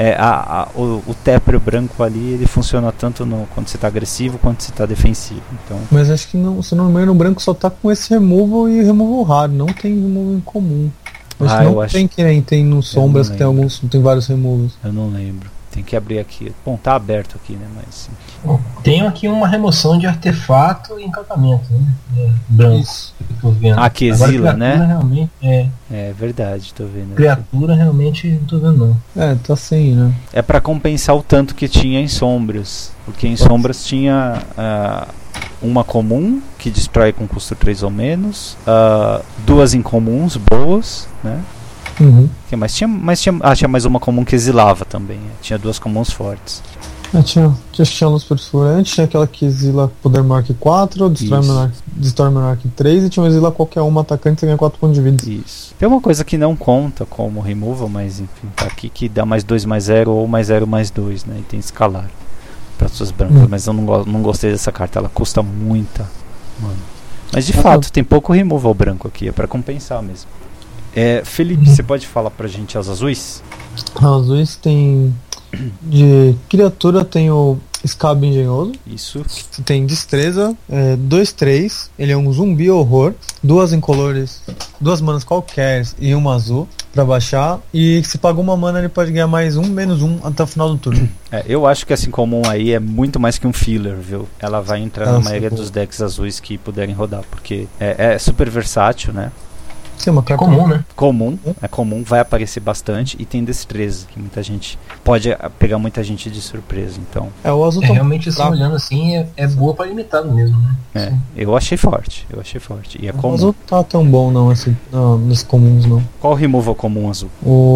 o Tapper branco ali, ele funciona tanto quando você está agressivo quanto você está defensivo. Então... Mas acho que não, se não me engano, o branco só tá com esse removal e removal raro, não tem removal em comum. Tem que nem tem no Sombras, que tem vários removals. Eu não lembro. Tem que abrir aqui. Bom, tá aberto aqui, né? Mas bom, tenho aqui uma remoção de artefato e encantamento, né? Branco. Isso. Que exila, né? Realmente é verdade, tô vendo. Criatura realmente não tô vendo, não. Tá sem, né? É pra compensar o tanto que tinha em Sombras. Porque em Sombras tinha uma comum, que destrói com custo 3 ou menos. 2 incomuns boas, né? Tinha mais uma comum que exilava também. Tinha 2 comuns fortes. Tinha luz perfurante, tinha aquela que exila poder maior que 4, destrói menor que 3 e tinha um exila qualquer uma atacante e ganha 4 pontos de vida. Isso. Tem uma coisa que não conta como removal, mas enfim, tá aqui, que dá +2/+0 ou +0/+2, né? E tem escalar para suas brancas, mas eu não gostei dessa carta, ela custa muita, mano. Mas de fato, tem pouco removal branco aqui, é para compensar mesmo. Felipe, você pode falar pra gente as azuis? As azuis tem... De criatura tem o Scab Engenhoso. Isso. Tem destreza, 2/3. Ele é um zumbi horror. 2 incolores, 2 manas qualquer e uma azul pra baixar. E se paga uma mana, ele pode ganhar +1/-1 até o final do turno. Eu acho que assim comum aí é muito mais que um filler, viu? Ela vai entrar na maioria dos decks azuis que puderem rodar, porque é super versátil, né? Sim, uma carta comum, né? É comum, vai aparecer bastante e tem destreza, que muita gente pode pegar muita gente de surpresa, então. O azul realmente assim, olhando assim, é boa pra limitado mesmo, né? Eu achei forte. E é comum. O azul tá tão bom não, assim, nos comuns não. Qual o removal comum azul?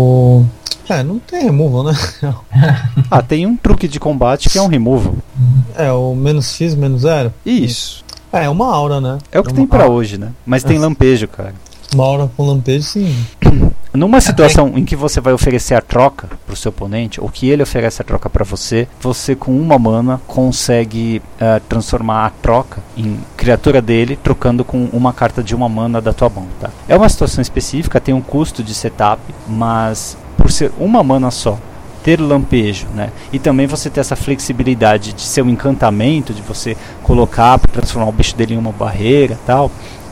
Não tem removal, né? Tem um truque de combate que é um removal. O -X, -0. Isso. É uma aura, né? É o que tem pra hoje, né? Mas tem lampejo, cara. Uma aura com lampejo, sim. Numa situação em que você vai oferecer a troca pro seu oponente, ou que ele oferece a troca pra você, você com uma mana consegue transformar a troca em criatura dele, trocando com uma carta de uma mana da tua mão, tá? É uma situação específica, tem um custo de setup, mas por ser uma mana só, ter lampejo, né? E também você ter essa flexibilidade de ser um encantamento, de você colocar para transformar o bicho dele em uma barreira e tal.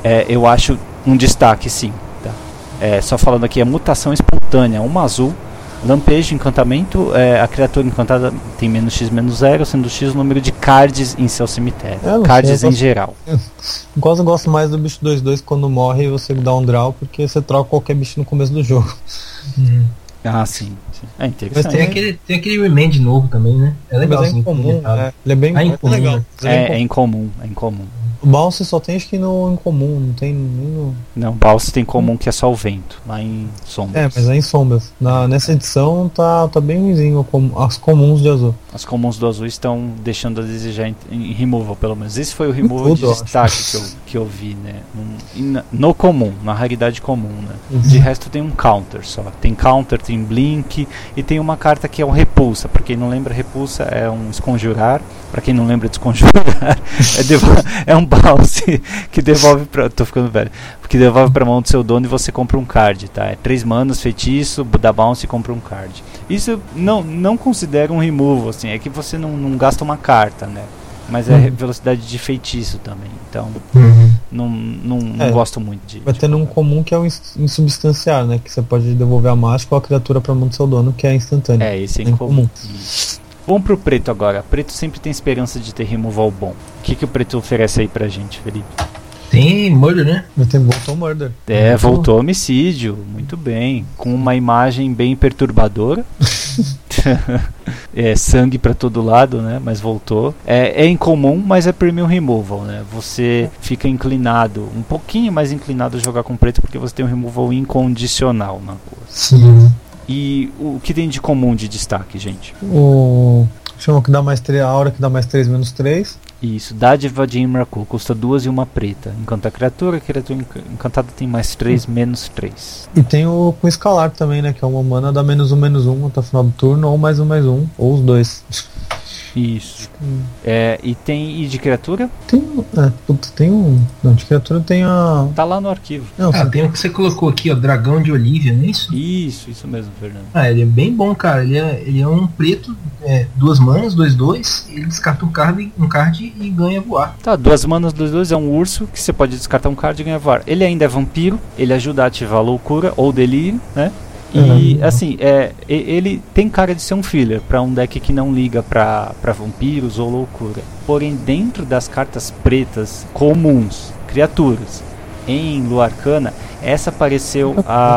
eu acho um destaque, sim. Tá? Só falando aqui, a mutação espontânea, uma azul. Lampejo, encantamento, a criatura encantada tem menos X, menos 0, sendo X o número de cards em seu cemitério. Cards em geral. Eu gosto mais do bicho 2/2 quando morre e você dá um draw, porque você troca qualquer bicho no começo do jogo. Ah, sim. É interessante. Mas tem aquele remand novo também, né? É legal. Mas é incomum, ele é bem incomum, legal. É incomum. O Bounce só tem acho que no incomum, não tem nem no... Não, Bounce tem comum que é só o vento, lá em sombras. Mas é em sombras. Nessa edição tá bem ruimzinho as comuns de azul. As comuns do azul estão deixando a desejar em removal, pelo menos. Esse foi o removal de destaque que eu vi, né? No comum, na raridade comum, né? De resto tem um counter só. Tem counter, tem blink e tem uma carta que é um repulsa. Pra quem não lembra, repulsa é um esconjurar. Pra quem não lembra de esconjurar, é um bounce que devolve pra... Tô ficando velho. Que devolve pra mão do seu dono e você compra um card, tá? 3 manas, feitiço, dá bounce e compra um card. Isso não considera um removal, assim. É que você não gasta uma carta, né? Mas é velocidade de feitiço também. Então, não gosto muito de... Vai ter um comum que é o insubstanciar, né? Que você pode devolver a mágica ou a criatura pra mão do seu dono, que é instantâneo. Esse é incomum. Vamos pro preto agora. Preto sempre tem esperança de ter removal bom. O que o preto oferece aí pra gente, Felipe? Tem Murder, né? Voltou Murder. Voltou Homicídio. Muito bem. Com uma imagem bem perturbadora. Sangue pra todo lado, né? Mas voltou. É incomum, mas é premium removal, né? Você fica inclinado, um pouquinho mais inclinado a jogar com preto, porque você tem um removal incondicional na cor. Sim. E o que tem de comum de destaque, gente? Chama que dá mais 3, a aura que dá mais 3, menos 3. Isso, Dádiva de Imrakul, custa 2 e uma preta. Encanta a criatura encantada tem mais 3, menos 3. E tem o com escalar também, né? Que é uma mana dá menos 1/-1 até o final do turno, ou mais 1/1, ou os dois. Isso. E de criatura? Tem um. Não, de criatura tem a. Tá lá no arquivo. Tem o que você colocou aqui, ó, Dragão de Olívia, não é isso? Isso mesmo, Fernando. Ele é bem bom, cara. Ele é um preto, 2 manas, 2/2. Ele descarta um card e ganha voar. Tá, 2 manas, 2/2 é um urso que você pode descartar um card e ganhar voar. Ele ainda é vampiro, ele ajuda a ativar a loucura ou delírio, né? E assim, ele tem cara de ser um filler pra um deck que não liga pra vampiros ou loucura. Porém, dentro das cartas pretas comuns, criaturas, em Lua Arcana, essa apareceu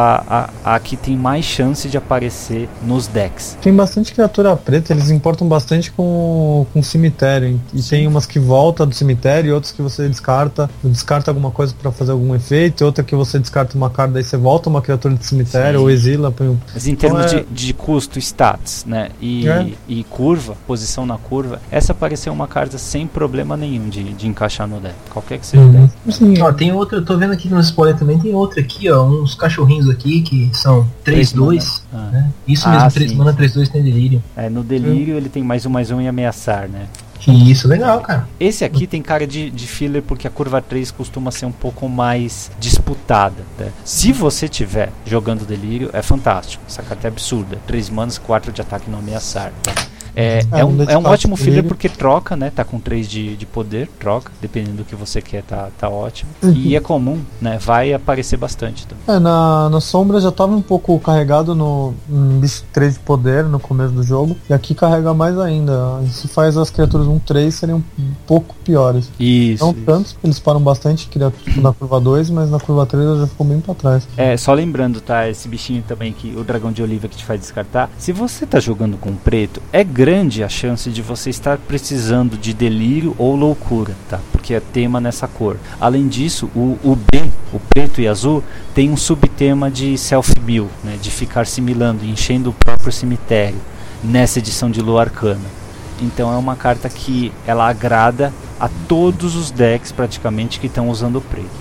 a que tem mais chance de aparecer nos decks. Tem bastante criatura preta, eles importam bastante com cemitério. E tem umas que volta do cemitério e outras que você descarta alguma coisa pra fazer algum efeito, e outra que você descarta uma carta e você volta uma criatura de cemitério ou exila. Mas em termos de custo, stats, né? E curva, posição na curva, essa apareceu uma carta sem problema nenhum de encaixar no deck. Qualquer que seja o deck. Sim. Tem outra, eu tô vendo aqui no spoiler também, tem outra aqui, ó, uns cachorrinhos aqui que são 3/2, né? Isso mesmo, 3 mana, 3/2 tem delírio. No delírio ele tem mais 1/1 e ameaçar, né? Isso, legal, cara. Esse aqui tem cara de filler porque a curva 3 costuma ser um pouco mais disputada, né? Se você tiver jogando delírio, é fantástico. Essa carta é absurda. 3 manas, 4 de ataque e não ameaçar, tá? É um ótimo filler porque troca, né? Tá com 3 de poder, troca, dependendo do que você quer, tá ótimo. E é comum, né? Vai aparecer bastante também. Na sombra já tava um pouco carregado no bicho 3 de poder no começo do jogo, e aqui carrega mais ainda. Se faz as criaturas 1/3 seriam um pouco piores. Isso. Não tantos, porque eles param bastante na curva 2, mas na curva 3 ela já ficou bem pra trás. Só lembrando, tá? Esse bichinho também, que o Dragão de Olívia que te faz descartar. Se você tá jogando com preto, é grande a chance de você estar precisando de delírio ou loucura, tá? Porque é tema nessa cor. Além disso, o preto e azul, tem um subtema de self-bill, né? De ficar similando, enchendo o próprio cemitério nessa edição de Lua Arcana. Então é uma carta que ela agrada a todos os decks praticamente que estão usando o preto.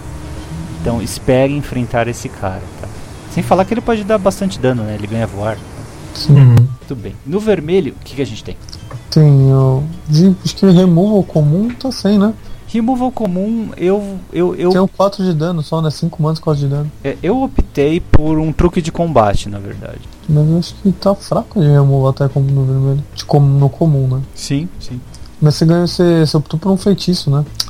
Então espere enfrentar esse cara, tá? Sem falar que ele pode dar bastante dano, né? Ele ganha voar. Sim. Muito bem. No vermelho, o que a gente tem? Tem acho que removal comum tá sem, né? Removal comum, eu tem um 4 de dano só, né? 5 manas, 4 de dano. Eu optei por um truque de combate, na verdade. Mas eu acho que tá fraco de removal até como no vermelho. No comum, né? Sim. Mas você optou por um feitiço, né?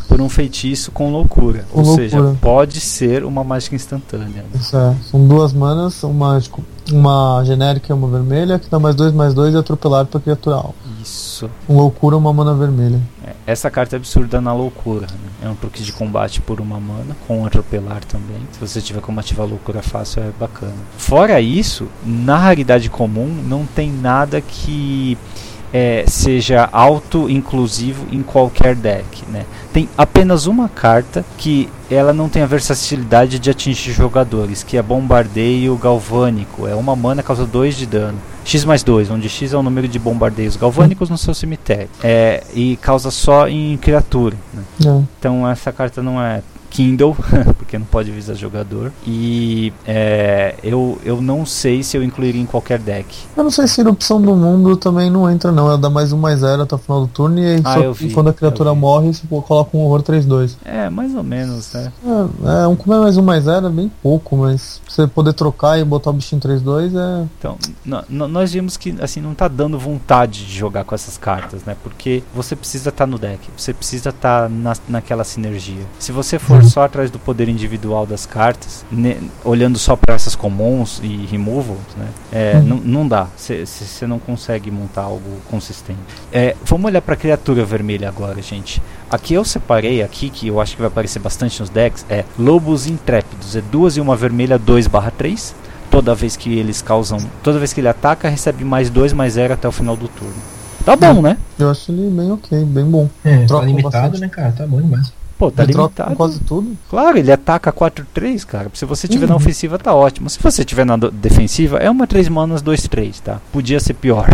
por um feitiço com loucura. Com Ou loucura. seja, pode ser uma mágica instantânea. Isso é. São 2 manas, uma genérica e uma vermelha, que dá +2/+2 e atropelar pra criatura alvo. Isso. Com loucura, uma mana vermelha. Essa carta é absurda na loucura, né? É um truque de combate por uma mana, com atropelar também. Se você tiver como ativar a loucura fácil, é bacana. Fora isso, na raridade comum, não tem nada que seja auto-inclusivo em qualquer deck, né? Tem apenas uma carta que ela não tem a versatilidade de atingir jogadores, que é Bombardeio Galvânico. É uma mana, causa 2 de dano. X+2, onde X é o número de bombardeios galvânicos no seu cemitério. E causa só em criatura, né? Então essa carta não é Kindle, porque não pode visar jogador. E eu não sei se eu incluiria em qualquer deck. Eu não sei se Erupção do Mundo também não entra, não. Ela dá +1/+0 até o final do turno. E quando a criatura morre, você coloca um horror 3/2. Mais ou menos, né? Como é +1/0 é bem pouco, mas você poder trocar e botar o bichinho 3/2 é. Então, nós vimos que assim, não tá dando vontade de jogar com essas cartas, né? Porque você precisa estar no deck, você precisa estar naquela sinergia. Se você for só atrás do poder individual das cartas, olhando só para essas commons e removals, né? Não dá. Você não consegue montar algo consistente. Vamos olhar para a criatura vermelha agora, gente. Aqui eu separei, que eu acho que vai aparecer bastante nos decks, Lobos Intrépidos. 2 e uma vermelha, 2/3. Toda vez que ele ataca, recebe +2/0 até o final do turno. Tá bom, né? Eu acho ele bem ok, bem bom. Tá limitado, né, cara? Tá bom demais. Pô, tá limitado. Troca com quase tudo. Claro, ele ataca 4/3, cara. Se você tiver na ofensiva, tá ótimo. Se você tiver na defensiva, é uma 3 manas, 2/3, tá? Podia ser pior.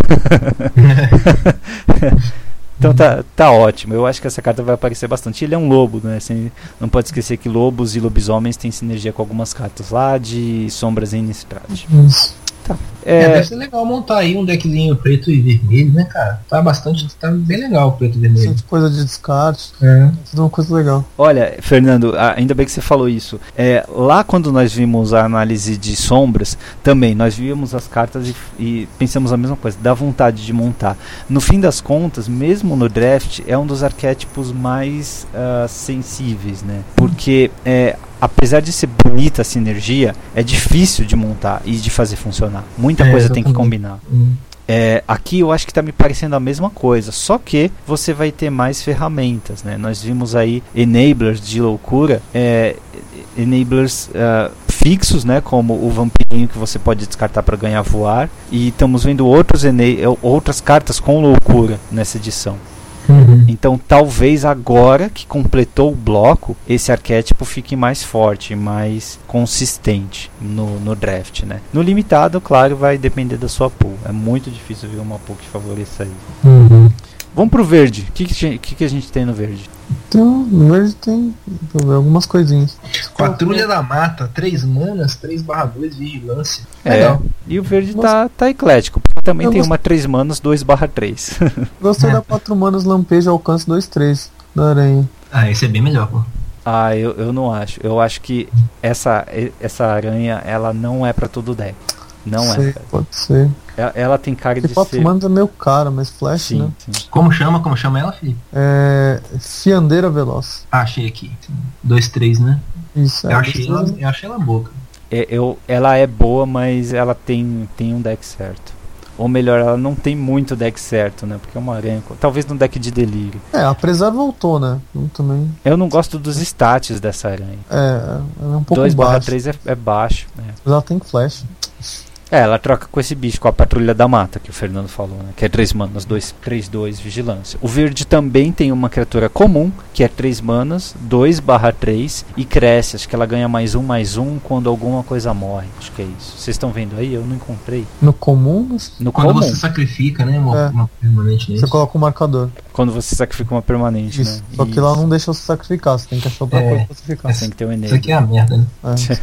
Então tá ótimo. Eu acho que essa carta vai aparecer bastante. Ele é um lobo, né? Assim, não pode esquecer que lobos e lobisomens têm sinergia com algumas cartas lá de Sombras em Innistrad. Tá. Deve ser legal montar aí um deckzinho preto e vermelho, né, cara? Tá bem legal o preto e vermelho. Bastante coisa de descarte. Tudo uma coisa legal. Olha, Fernando, ainda bem que você falou isso. Lá quando nós vimos a análise de sombras, também nós vimos as cartas e pensamos a mesma coisa, dá vontade de montar. No fim das contas, mesmo no draft, é um dos arquétipos mais sensíveis, né? Porque apesar de ser bonita a sinergia, é difícil de montar e de fazer funcionar. Muita coisa tem que combinar. Aqui eu acho que está me parecendo a mesma coisa, só que você vai ter mais ferramentas, né? Nós vimos aí enablers de loucura, enablers fixos, né? Como o vampirinho que você pode descartar para ganhar voar, e estamos vendo outras cartas com loucura nessa edição. Então talvez agora que completou o bloco, esse arquétipo fique mais forte, mais consistente no draft, né? No limitado, claro, vai depender da sua pool. É muito difícil ver uma pool que favoreça aí. Vamos pro verde. O que a gente tem no verde? Então, no verde tem algumas coisinhas. Patrulha da Mata, 3 manas, 3/2 vigilância. Legal. E o verde tá eclético. Também tem uma 3 manas, 2/3. Gostei da 4 manas lampejo alcance 2/3 da aranha. Esse é bem melhor, pô. Eu não acho. Eu acho que essa aranha, ela não é pra todo deck. Não sei, pode ser. Ela tem cara de 4 ser... manas é meio cara, mas flash, sim, né? Sim. Como chama ela, Felipe? Fiandeira Veloz. Achei aqui. 2/3, né? Isso, eu achei ela boa. Ela é boa, mas ela tem um deck certo. Ou melhor, ela não tem muito deck certo, né? Porque é uma aranha. Talvez no deck de delírio. A Presar voltou, né? Também. Eu não gosto dos stats dessa aranha. Ela é um pouco baixo. 2/3 é baixo. Mas ela tem flash. Ela troca com esse bicho, com a Patrulha da Mata, que o Fernando falou, né? Que é 3 manas, 3/2 vigilância. O verde também tem uma criatura comum, que é 3 manas, 2/3 e cresce. Acho que ela ganha +1/1 quando alguma coisa morre. Acho que é isso. Vocês estão vendo aí? Eu não encontrei. No comum? Quando você sacrifica, né? Uma permanente. Você coloca um marcador. Quando você sacrifica uma permanente, isso. Né? Só que lá não deixa você sacrificar. Você tem que achar outra coisa pra sacrificar. Você tem que ter um enable. Isso aqui é a merda, né?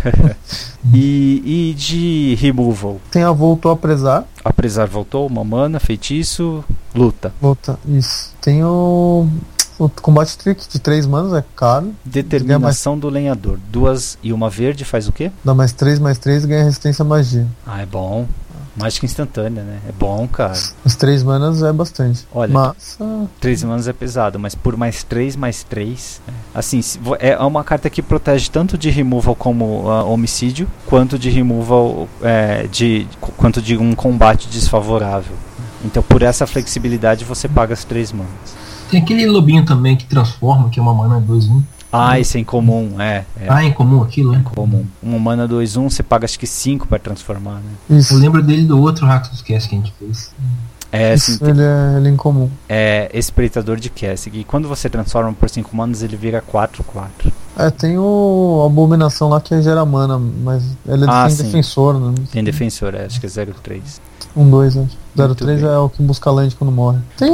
E de removal? Tem a Voltou a Presar. A Presar voltou, uma mana, feitiço, luta. Isso. Tem o combate trick de 3 manas, é caro. Determinação do lenhador. 2 e uma verde faz o quê? Dá +3/3 e ganha resistência à magia. É bom. Mágica instantânea, né? É bom, cara. Os 3 manas é bastante. Olha, Mas 3 manas é pesado, mas por mais 3, assim, é uma carta que protege tanto de removal como homicídio, quanto de removal, quanto de um combate desfavorável. Então por essa flexibilidade você paga as 3 manas. Tem aquele lobinho também que transforma, que é uma mana 2/1. Esse é incomum, é incomum aquilo, né? Comum. Uma mana 2/1 você paga acho que 5 para transformar, né? isso. Eu lembro dele do outro Rakdos Cast que a gente fez. Isso, ele é incomum. É Espreitador de Kessig. E quando você transforma por 5 manas, ele vira 4/4. Tem o Abominação lá que gera mana, mas ele tem defensor, né? Tem defensor, acho que é 0/3. 1/2, acho. 0/3 é o que busca land quando morre. Tem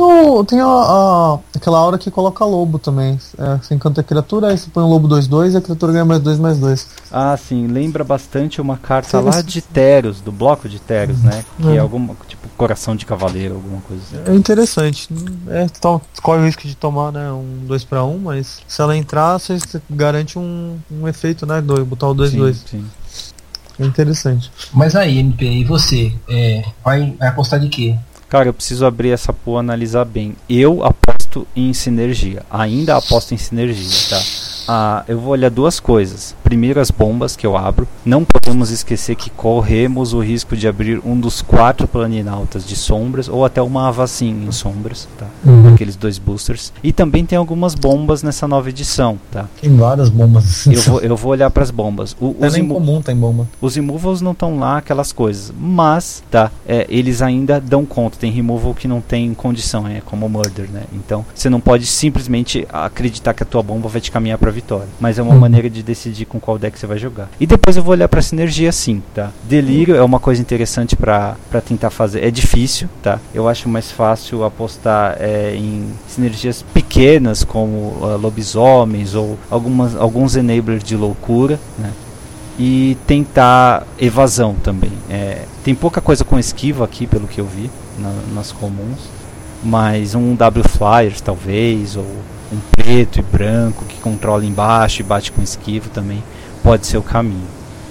aquela aura que coloca lobo também. Você encanta a criatura, aí você põe um lobo 2/2 e a criatura ganha +2/+2. Sim, lembra bastante uma carta lá de Teros, do bloco de Teros, né? Que é alguma, tipo, coração de cavaleiro, alguma coisa assim. É interessante. Corre o risco de tomar, né, um 2/1, mas se ela entrar, você garante um efeito, né? Botar o 2/2. Sim. É interessante. Mas aí, MP, e você? Vai apostar de quê? Cara, eu preciso abrir essa pool e analisar bem. Eu aposto em sinergia. Ainda aposto em sinergia, tá? Eu vou olhar 2 coisas. Primeiro, as bombas que eu abro. Não podemos esquecer que corremos o risco de abrir um dos 4 planinautas de sombras, ou até uma Avacyn em sombras, tá? Aqueles 2 boosters. E também tem algumas bombas nessa nova edição, tá? Tem várias bombas. Eu vou olhar para as bombas. É incomum, tem bomba. Os removals não estão lá, aquelas coisas. Mas, tá? Eles ainda dão conta. Tem removal que não tem condição, como Murder, né? Então, você não pode simplesmente acreditar que a tua bomba vai te caminhar para vitória, mas é uma maneira de decidir com qual deck você vai jogar. E depois eu vou olhar pra sinergia, sim, tá? Delírio é uma coisa interessante pra tentar fazer. É difícil, tá? Eu acho mais fácil apostar em sinergias pequenas, como lobisomens ou alguns enablers de loucura, né? E tentar evasão também. Tem pouca coisa com esquiva aqui, pelo que eu vi nas comuns, mas um W Flyers talvez, ou um preto e branco que controla embaixo e bate com esquivo também pode ser o caminho.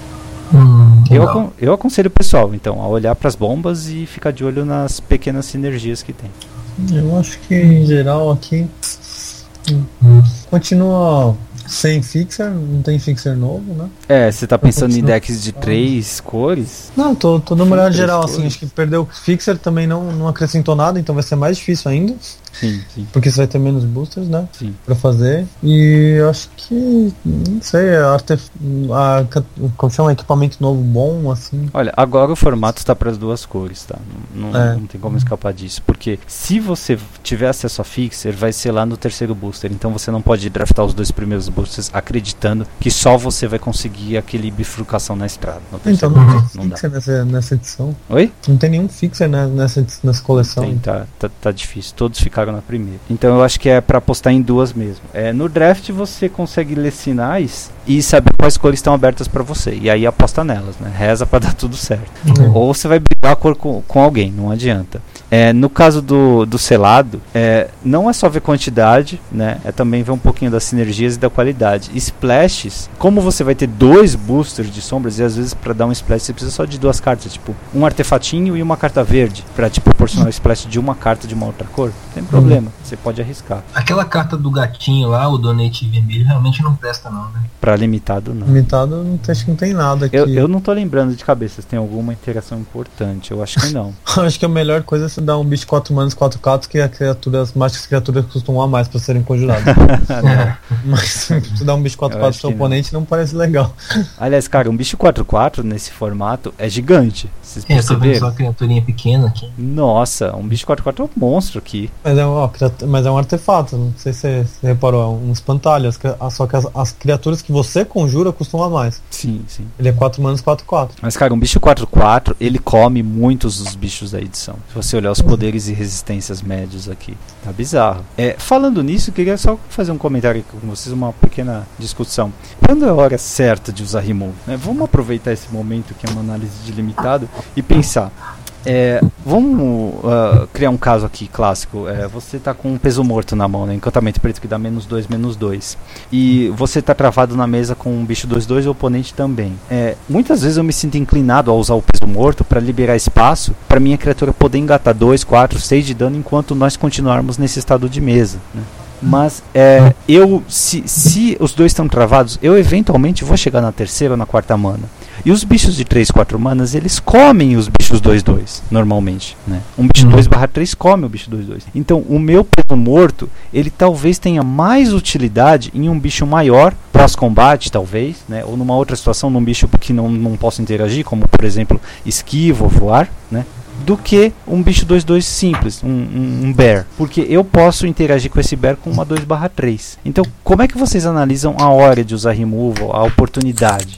Eu aconselho o pessoal então a olhar para as bombas e ficar de olho nas pequenas sinergias que tem. Eu acho que em geral aqui continua sem fixer, não tem fixer novo, né? Você tá pensando em decks de 3 cores? Não, tô dando uma olhada geral assim, acho que perdeu o fixer também não acrescentou nada, então vai ser mais difícil ainda. Sim. Porque você vai ter menos boosters, né? Sim. Pra fazer. E eu acho que, não sei, como chama, equipamento novo bom, assim. Olha, agora o formato está para as 2 cores, tá? Não tem como escapar disso. Porque se você tiver acesso a fixer, vai ser lá no 3º booster. Então você não pode draftar os 2 primeiros boosters acreditando que só você vai conseguir aquele bifurcação na estrada. Então não tem fixer nessa edição. Oi? Não tem nenhum fixer nessa coleção. Tá difícil. Todos ficaram na primeira. Então eu acho que é pra apostar em 2 mesmo. No draft você consegue ler sinais e saber quais cores estão abertas pra você. E aí aposta nelas, né? Reza pra dar tudo certo. Ou você vai brigar a cor com alguém, não adianta. No caso do selado, não é só ver quantidade, né? É também ver um pouquinho das sinergias e da qualidade. Splashes, como você vai ter 2 boosters de sombras, e às vezes para dar um splash você precisa só de 2 cartas, tipo um artefatinho e uma carta verde, para te proporcionar o splash de uma carta de uma outra cor. Não tem problema, você pode arriscar. Aquela carta do gatinho lá, o donate vermelho, realmente não presta não, né? Pra limitado não. Limitado acho que não tem nada aqui. Eu não tô lembrando de cabeça se tem alguma interação importante, eu acho que não. Acho que a melhor coisa é você dar um bicho 4 manas, 4 cartas, que as mágicas criaturas custam a mais pra serem conjuradas. Mas se você dar um bicho 4/4 pro seu oponente não parece legal. Aliás, cara, um bicho 4/4 nesse formato é gigante. Vocês perceberam? Eu tô vendo só uma criaturinha pequena aqui. Nossa, um bicho 4/4 é um monstro aqui. Mas é um artefato, não sei se você reparou, é um espantalho. Só que as criaturas que você conjura custam a mais. Sim. Ele é 4 manas, 4/4. Mas, cara, um bicho 4/4, ele come muitos dos bichos da edição. Se você olhar os poderes e resistências médios aqui, tá bizarro. Falando nisso, eu queria só fazer um comentário aqui com vocês, uma pequena discussão. Quando é a hora certa de usar remove? Vamos aproveitar esse momento que é uma análise de limitado e pensar. Vamos criar um caso aqui clássico. Você tá com um peso morto na mão, né? Encantamento preto que dá -2/-2. E você tá travado na mesa com um bicho 2/2 e o oponente também. Muitas vezes eu me sinto inclinado a usar o peso morto para liberar espaço para minha criatura poder engatar 2, 4, 6 de dano enquanto nós continuarmos nesse estado de mesa, né? Mas se os dois estão travados, eu eventualmente vou chegar na terceira ou na quarta mana. E os bichos de 3, 4 manas, eles comem os bichos 2/2, normalmente, né? Um bicho 2/3 come o bicho 2/2. Então, o meu peso morto, ele talvez tenha mais utilidade em um bicho maior, pós-combate, talvez, né? Ou numa outra situação, num bicho que não posso interagir, como, por exemplo, esquivo ou voar, né? Do que um bicho 2/2 simples, um bear. Porque eu posso interagir com esse bear com uma 2/3. Então, como é que vocês analisam a hora de usar removal, a oportunidade?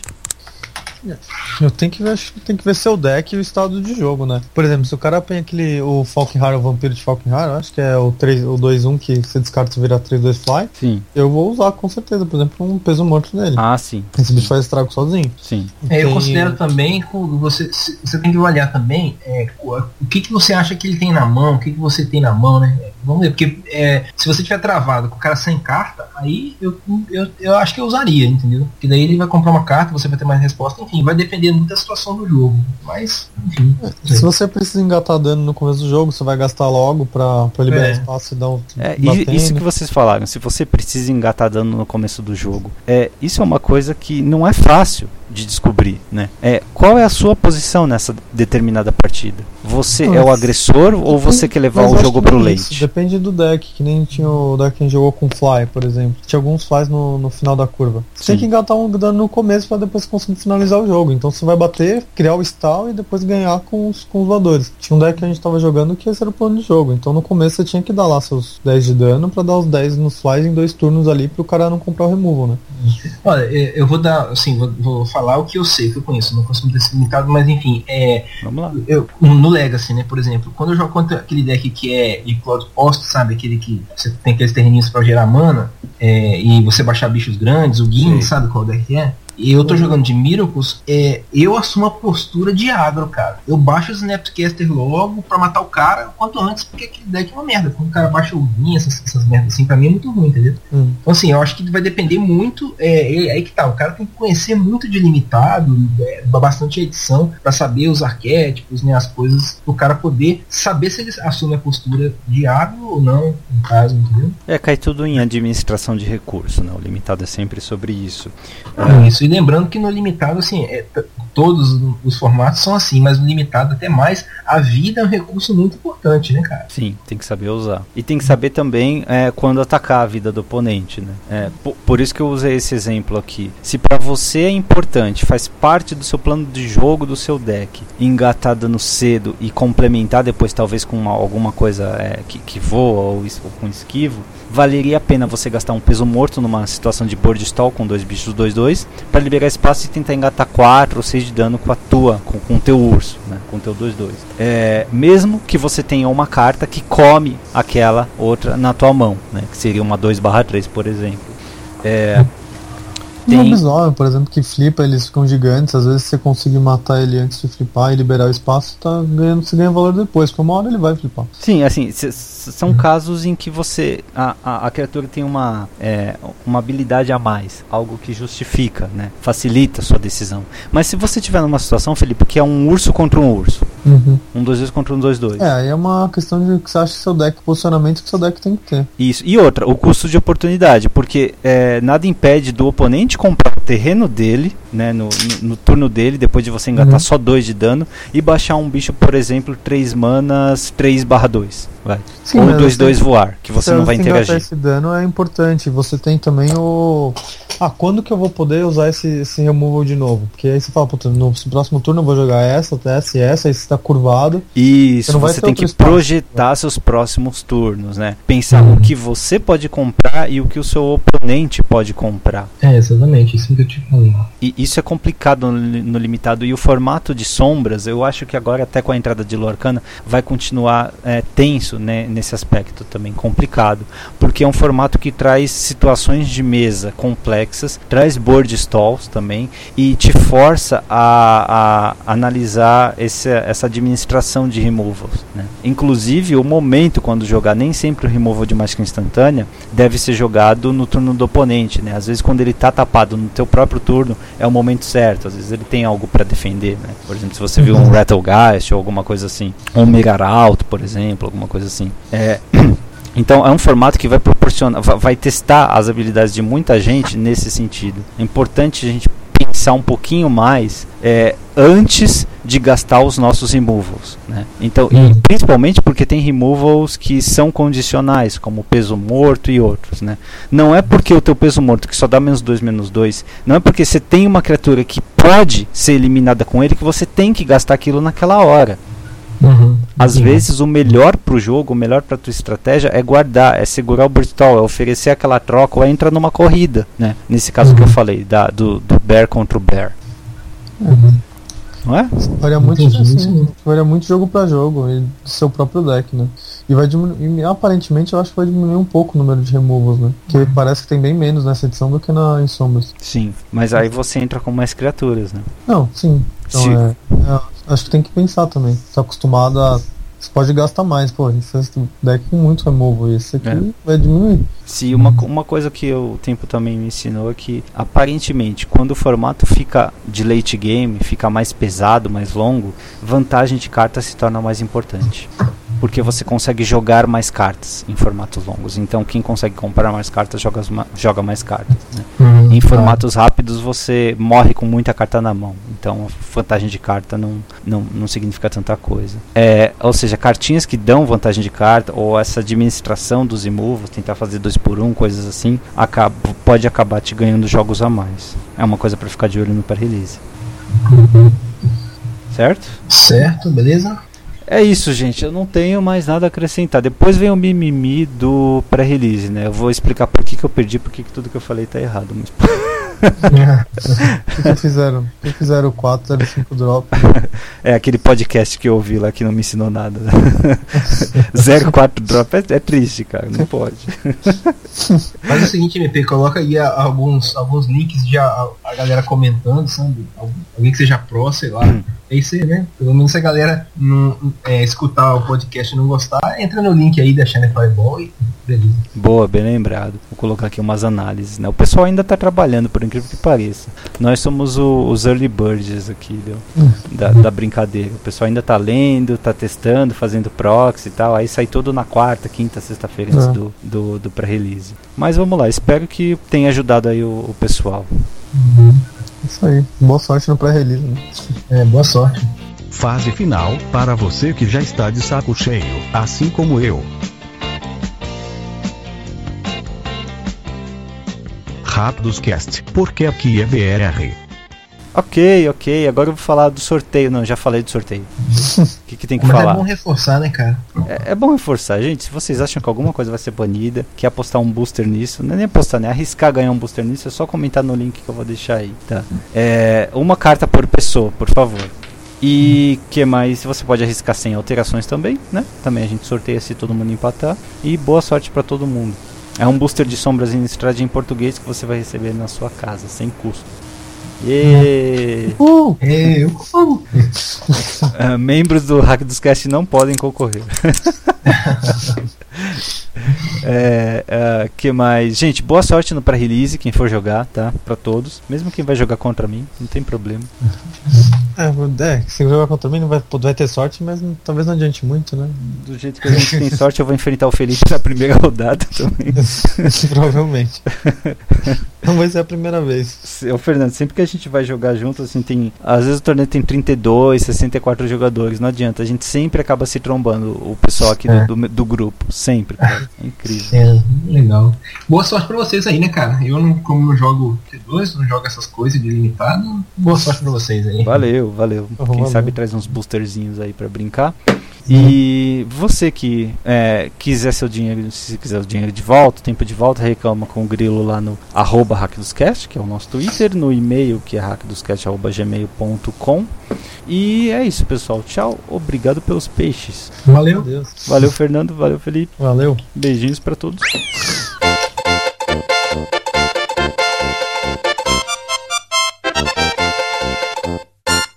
Eu tenho que ver seu deck e o estado de jogo, né? Por exemplo, se o cara tem o Falkenhaar, o Vampiro de Falkenhaar, acho que é o 2/1 que você descarta e vira 3/2 fly. Sim. Eu vou usar com certeza, por exemplo, um peso morto nele. Ah, sim. Esse bicho faz estrago sozinho. Sim. Eu considero também que você tem que avaliar também o que você acha que ele tem na mão, o que você tem na mão, né? Vamos ver, porque se você tiver travado com o cara sem carta, aí eu acho que eu usaria, entendeu? Porque daí ele vai comprar uma carta, você vai ter mais resposta, enfim, vai depender muito da situação do jogo. Mas, enfim. Se você precisa engatar dano no começo do jogo, você vai gastar logo pra liberar espaço e dar um. Isso que vocês falaram, se você precisa engatar dano no começo do jogo, isso é uma coisa que não é fácil de descobrir, né? Qual é a sua posição nessa determinada partida? Você é o agressor ou você quer levar o jogo pro late? Depende do deck, que nem tinha o deck que a gente jogou com Fly, por exemplo. Tinha alguns Flies no final da curva. Você tem que engatar um dano no começo pra depois conseguir finalizar o jogo. Então você vai bater, criar o stall e depois ganhar com os voadores. Tinha um deck que a gente tava jogando que esse era o plano de jogo. Então no começo você tinha que dar lá seus 10 de dano pra dar os 10 nos Flies em 2 turnos ali pro cara não comprar o removal, né? Olha, eu vou dar, assim, vou falar o que eu sei, que eu conheço, não costumo ter sido limitado, mas enfim, vamos lá. No Legacy, né, por exemplo, quando eu jogo contra aquele deck que é de Cloud Post, sabe, aquele que você tem aqueles terreninhos pra gerar mana, e você baixar bichos grandes, o Gin, sabe qual deck é? E eu tô jogando de Miracles, eu assumo a postura de agro, cara. Eu baixo o Snapcaster logo pra matar o cara quanto antes, porque aquele deck é uma merda. Quando o cara baixa o Gin, essas merdas assim, pra mim é muito ruim, entendeu? Então assim, eu acho que vai depender muito, aí que tá, o cara tem que conhecer muito de limitado, bastante edição, pra saber os arquétipos, né, as coisas, pro cara poder saber se ele assume a postura de agro ou não, no caso, entendeu? Cai tudo em administração de recurso, né? O limitado é sempre sobre isso. Isso. E lembrando que no limitado, assim, todos os formatos são assim, mas no limitado até mais, a vida é um recurso muito importante, né, cara? Sim, tem que saber usar. E tem que saber também quando atacar a vida do oponente, né? Por isso que eu usei esse exemplo aqui. Se pra você é importante, faz parte do seu plano de jogo do seu deck, engatar dano cedo e complementar depois talvez com alguma coisa que voa ou com esquivo, valeria a pena você gastar um peso morto numa situação de board stall com 2 bichos 2/2 para liberar espaço e tentar engatar 4 ou 6 de dano com a tua, com o teu urso, né, com o teu 2/2. Mesmo que você tenha uma carta que come aquela outra na tua mão, né, que seria uma 2/3, por exemplo. Tem um lobisomem, por exemplo, que flipa, eles ficam gigantes. Às vezes você consegue matar ele antes de flipar e liberar o espaço, você ganha valor depois, porque uma hora ele vai flipar. Sim, assim, são casos em que a criatura tem uma habilidade a mais, algo que justifica, né, facilita a sua decisão. Mas se você tiver numa situação, Felipe, que é um urso contra um urso, um 2/2 contra um 2/2. Aí é uma questão de que você acha que seu deck, posicionamento que seu deck tem que ter. Isso, e outra, o custo de oportunidade, porque nada impede do oponente comprar o terreno dele, né, no turno dele, depois de você engatar só 2 de dano, e baixar um bicho, por exemplo, 3 manas, 3/2. Vai. Sim, ou 2/2 voar, que você não vai interagir. Esse dano é importante. Você tem também quando que eu vou poder usar esse removal de novo? Porque aí você fala, puta, no próximo turno eu vou jogar essa, e essa, aí você tá curvado. Isso, você tem que projetar seus próximos turnos, né? Pensar o que você pode comprar e o que o seu oponente pode comprar. Exatamente, isso que eu te falei. E isso é complicado no limitado. E o formato de sombras, eu acho que agora, até com a entrada de Lorcana, vai continuar tenso, né, nesse aspecto também, complicado. Porque é um formato que traz situações de mesa complexas, traz board stalls também, e te força a analisar essa administração de removals, né? Inclusive, o momento quando jogar, nem sempre o removal de mágica instantânea deve ser jogado no turno do oponente, né? Às vezes, quando ele está tapado no teu próprio turno, é o momento certo. Às vezes ele tem algo para defender, né? Por exemplo, se você viu um Rattlegeist ou alguma coisa assim, ou um Mirar Alto, por exemplo, alguma coisa assim. Então é um formato que vai proporcionar, vai testar as habilidades de muita gente nesse sentido. É importante a gente pensar um pouquinho mais antes de gastar os nossos removals, né? Então, e principalmente porque tem removals que são condicionais, como o peso morto e outros, né? Não é porque o teu peso morto, que só dá -2/-2, não é porque você tem uma criatura que pode ser eliminada com ele que você tem que gastar aquilo naquela hora. Às vezes o melhor pro jogo, o melhor pra tua estratégia é guardar, é segurar o Bristol, é oferecer aquela troca ou é entrar numa corrida, né? Nesse caso que eu falei, do Bear contra o Bear. Não é? Varia muito assim, varia muito jogo pra jogo e do seu próprio deck, né? E vai diminuir, aparentemente eu acho que vai diminuir um pouco o número de removals, né? Porque parece que tem bem menos nessa edição do que em Sombras. Sim, mas aí você entra com mais criaturas, né? Não, sim. Então acho que tem que pensar também. Tá acostumado a... Você pode gastar mais, pô, a gente fez deck com muito removal e esse aqui vai diminuir. Sim, uma coisa que o tempo também me ensinou é que, aparentemente, quando o formato fica de late game, fica mais pesado, mais longo, vantagem de carta se torna mais importante. Porque você consegue jogar mais cartas em formatos longos. Então quem consegue comprar mais cartas joga mais cartas, né? Em formatos rápidos você morre com muita carta na mão. Então a vantagem de carta não significa tanta coisa. Ou seja, cartinhas que dão vantagem de carta, ou essa administração dos removals, tentar fazer 2x1, coisas assim, pode acabar te ganhando jogos a mais. É uma coisa para ficar de olho no pré-release. Certo? Certo, beleza? É isso, gente, eu não tenho mais nada a acrescentar. Depois vem o mimimi do pré-release, né? Eu vou explicar por que eu perdi, por que tudo que eu falei tá errado. Mas... O que fizeram? O que fizeram 4, 05 drop? É aquele podcast que eu ouvi lá que não me ensinou nada. 04 drop é triste, cara, não pode. Faz o seguinte, MP, coloca aí alguns links de a galera comentando, sabe? Alguém que seja pró, sei lá. É isso aí, né? Pelo menos se a galera não escutar o podcast e não gostar, entra no link aí da Channel Fireball e beleza. Boa, bem lembrado. Vou colocar aqui umas análises, né? O pessoal ainda tá trabalhando, por incrível que pareça. Nós somos os early birds aqui, da brincadeira. O pessoal ainda tá lendo, tá testando, fazendo proxy e tal. Aí sai tudo na quarta, quinta, sexta-feira antes do pré-release. Mas vamos lá, espero que tenha ajudado aí o pessoal. Isso aí, boa sorte no pré-release, né? Boa sorte. Fase final, para você que já está de saco cheio, assim como eu. Rápidos Cast, porque aqui é BRR. Ok, agora eu vou falar do sorteio. Não, já falei do sorteio. O que tem que falar? Mas é bom reforçar, né, cara? É bom reforçar, gente. Se vocês acham que alguma coisa vai ser banida, quer apostar um booster nisso, não é nem apostar, né? Arriscar ganhar um booster nisso, é só comentar no link que eu vou deixar aí, tá? Uma carta por pessoa, por favor. E que mais? Você pode arriscar sem alterações também, né? Também a gente sorteia se todo mundo empatar. E boa sorte pra todo mundo. É um booster de sombras Innistrad em português que você vai receber na sua casa, sem custo. Membros do Hack dos Cast não podem concorrer. Que mais? Gente, boa sorte no pré-release, quem for jogar, tá? Pra todos. Mesmo quem vai jogar contra mim, não tem problema. Se jogar contra mim vai ter sorte, mas talvez não adiante muito, né? Do jeito que a gente tem sorte, eu vou enfrentar o Felipe na primeira rodada também. Provavelmente. Não vai ser a primeira vez. Fernando, sempre que a gente vai jogar junto, assim, às vezes o torneio tem 32, 64 jogadores, não adianta, a gente sempre acaba se trombando, o pessoal aqui do grupo, sempre, cara. É incrível. Legal. Boa sorte pra vocês aí, né, cara? Como não jogo T2, não jogo essas coisas de limitado, boa sorte pra vocês aí. Valeu. Quem sabe traz uns boosterzinhos aí pra brincar. E você que quiser seu dinheiro, se quiser o dinheiro de volta, o tempo de volta, reclama com o Grilo lá no @hackdoscast, que é o nosso Twitter, no e-mail que é hackdoscast@gmail.com. E é isso, pessoal. Tchau. Obrigado pelos peixes. Valeu. Deus. Valeu, Fernando. Valeu, Felipe. Valeu. Beijinhos pra todos.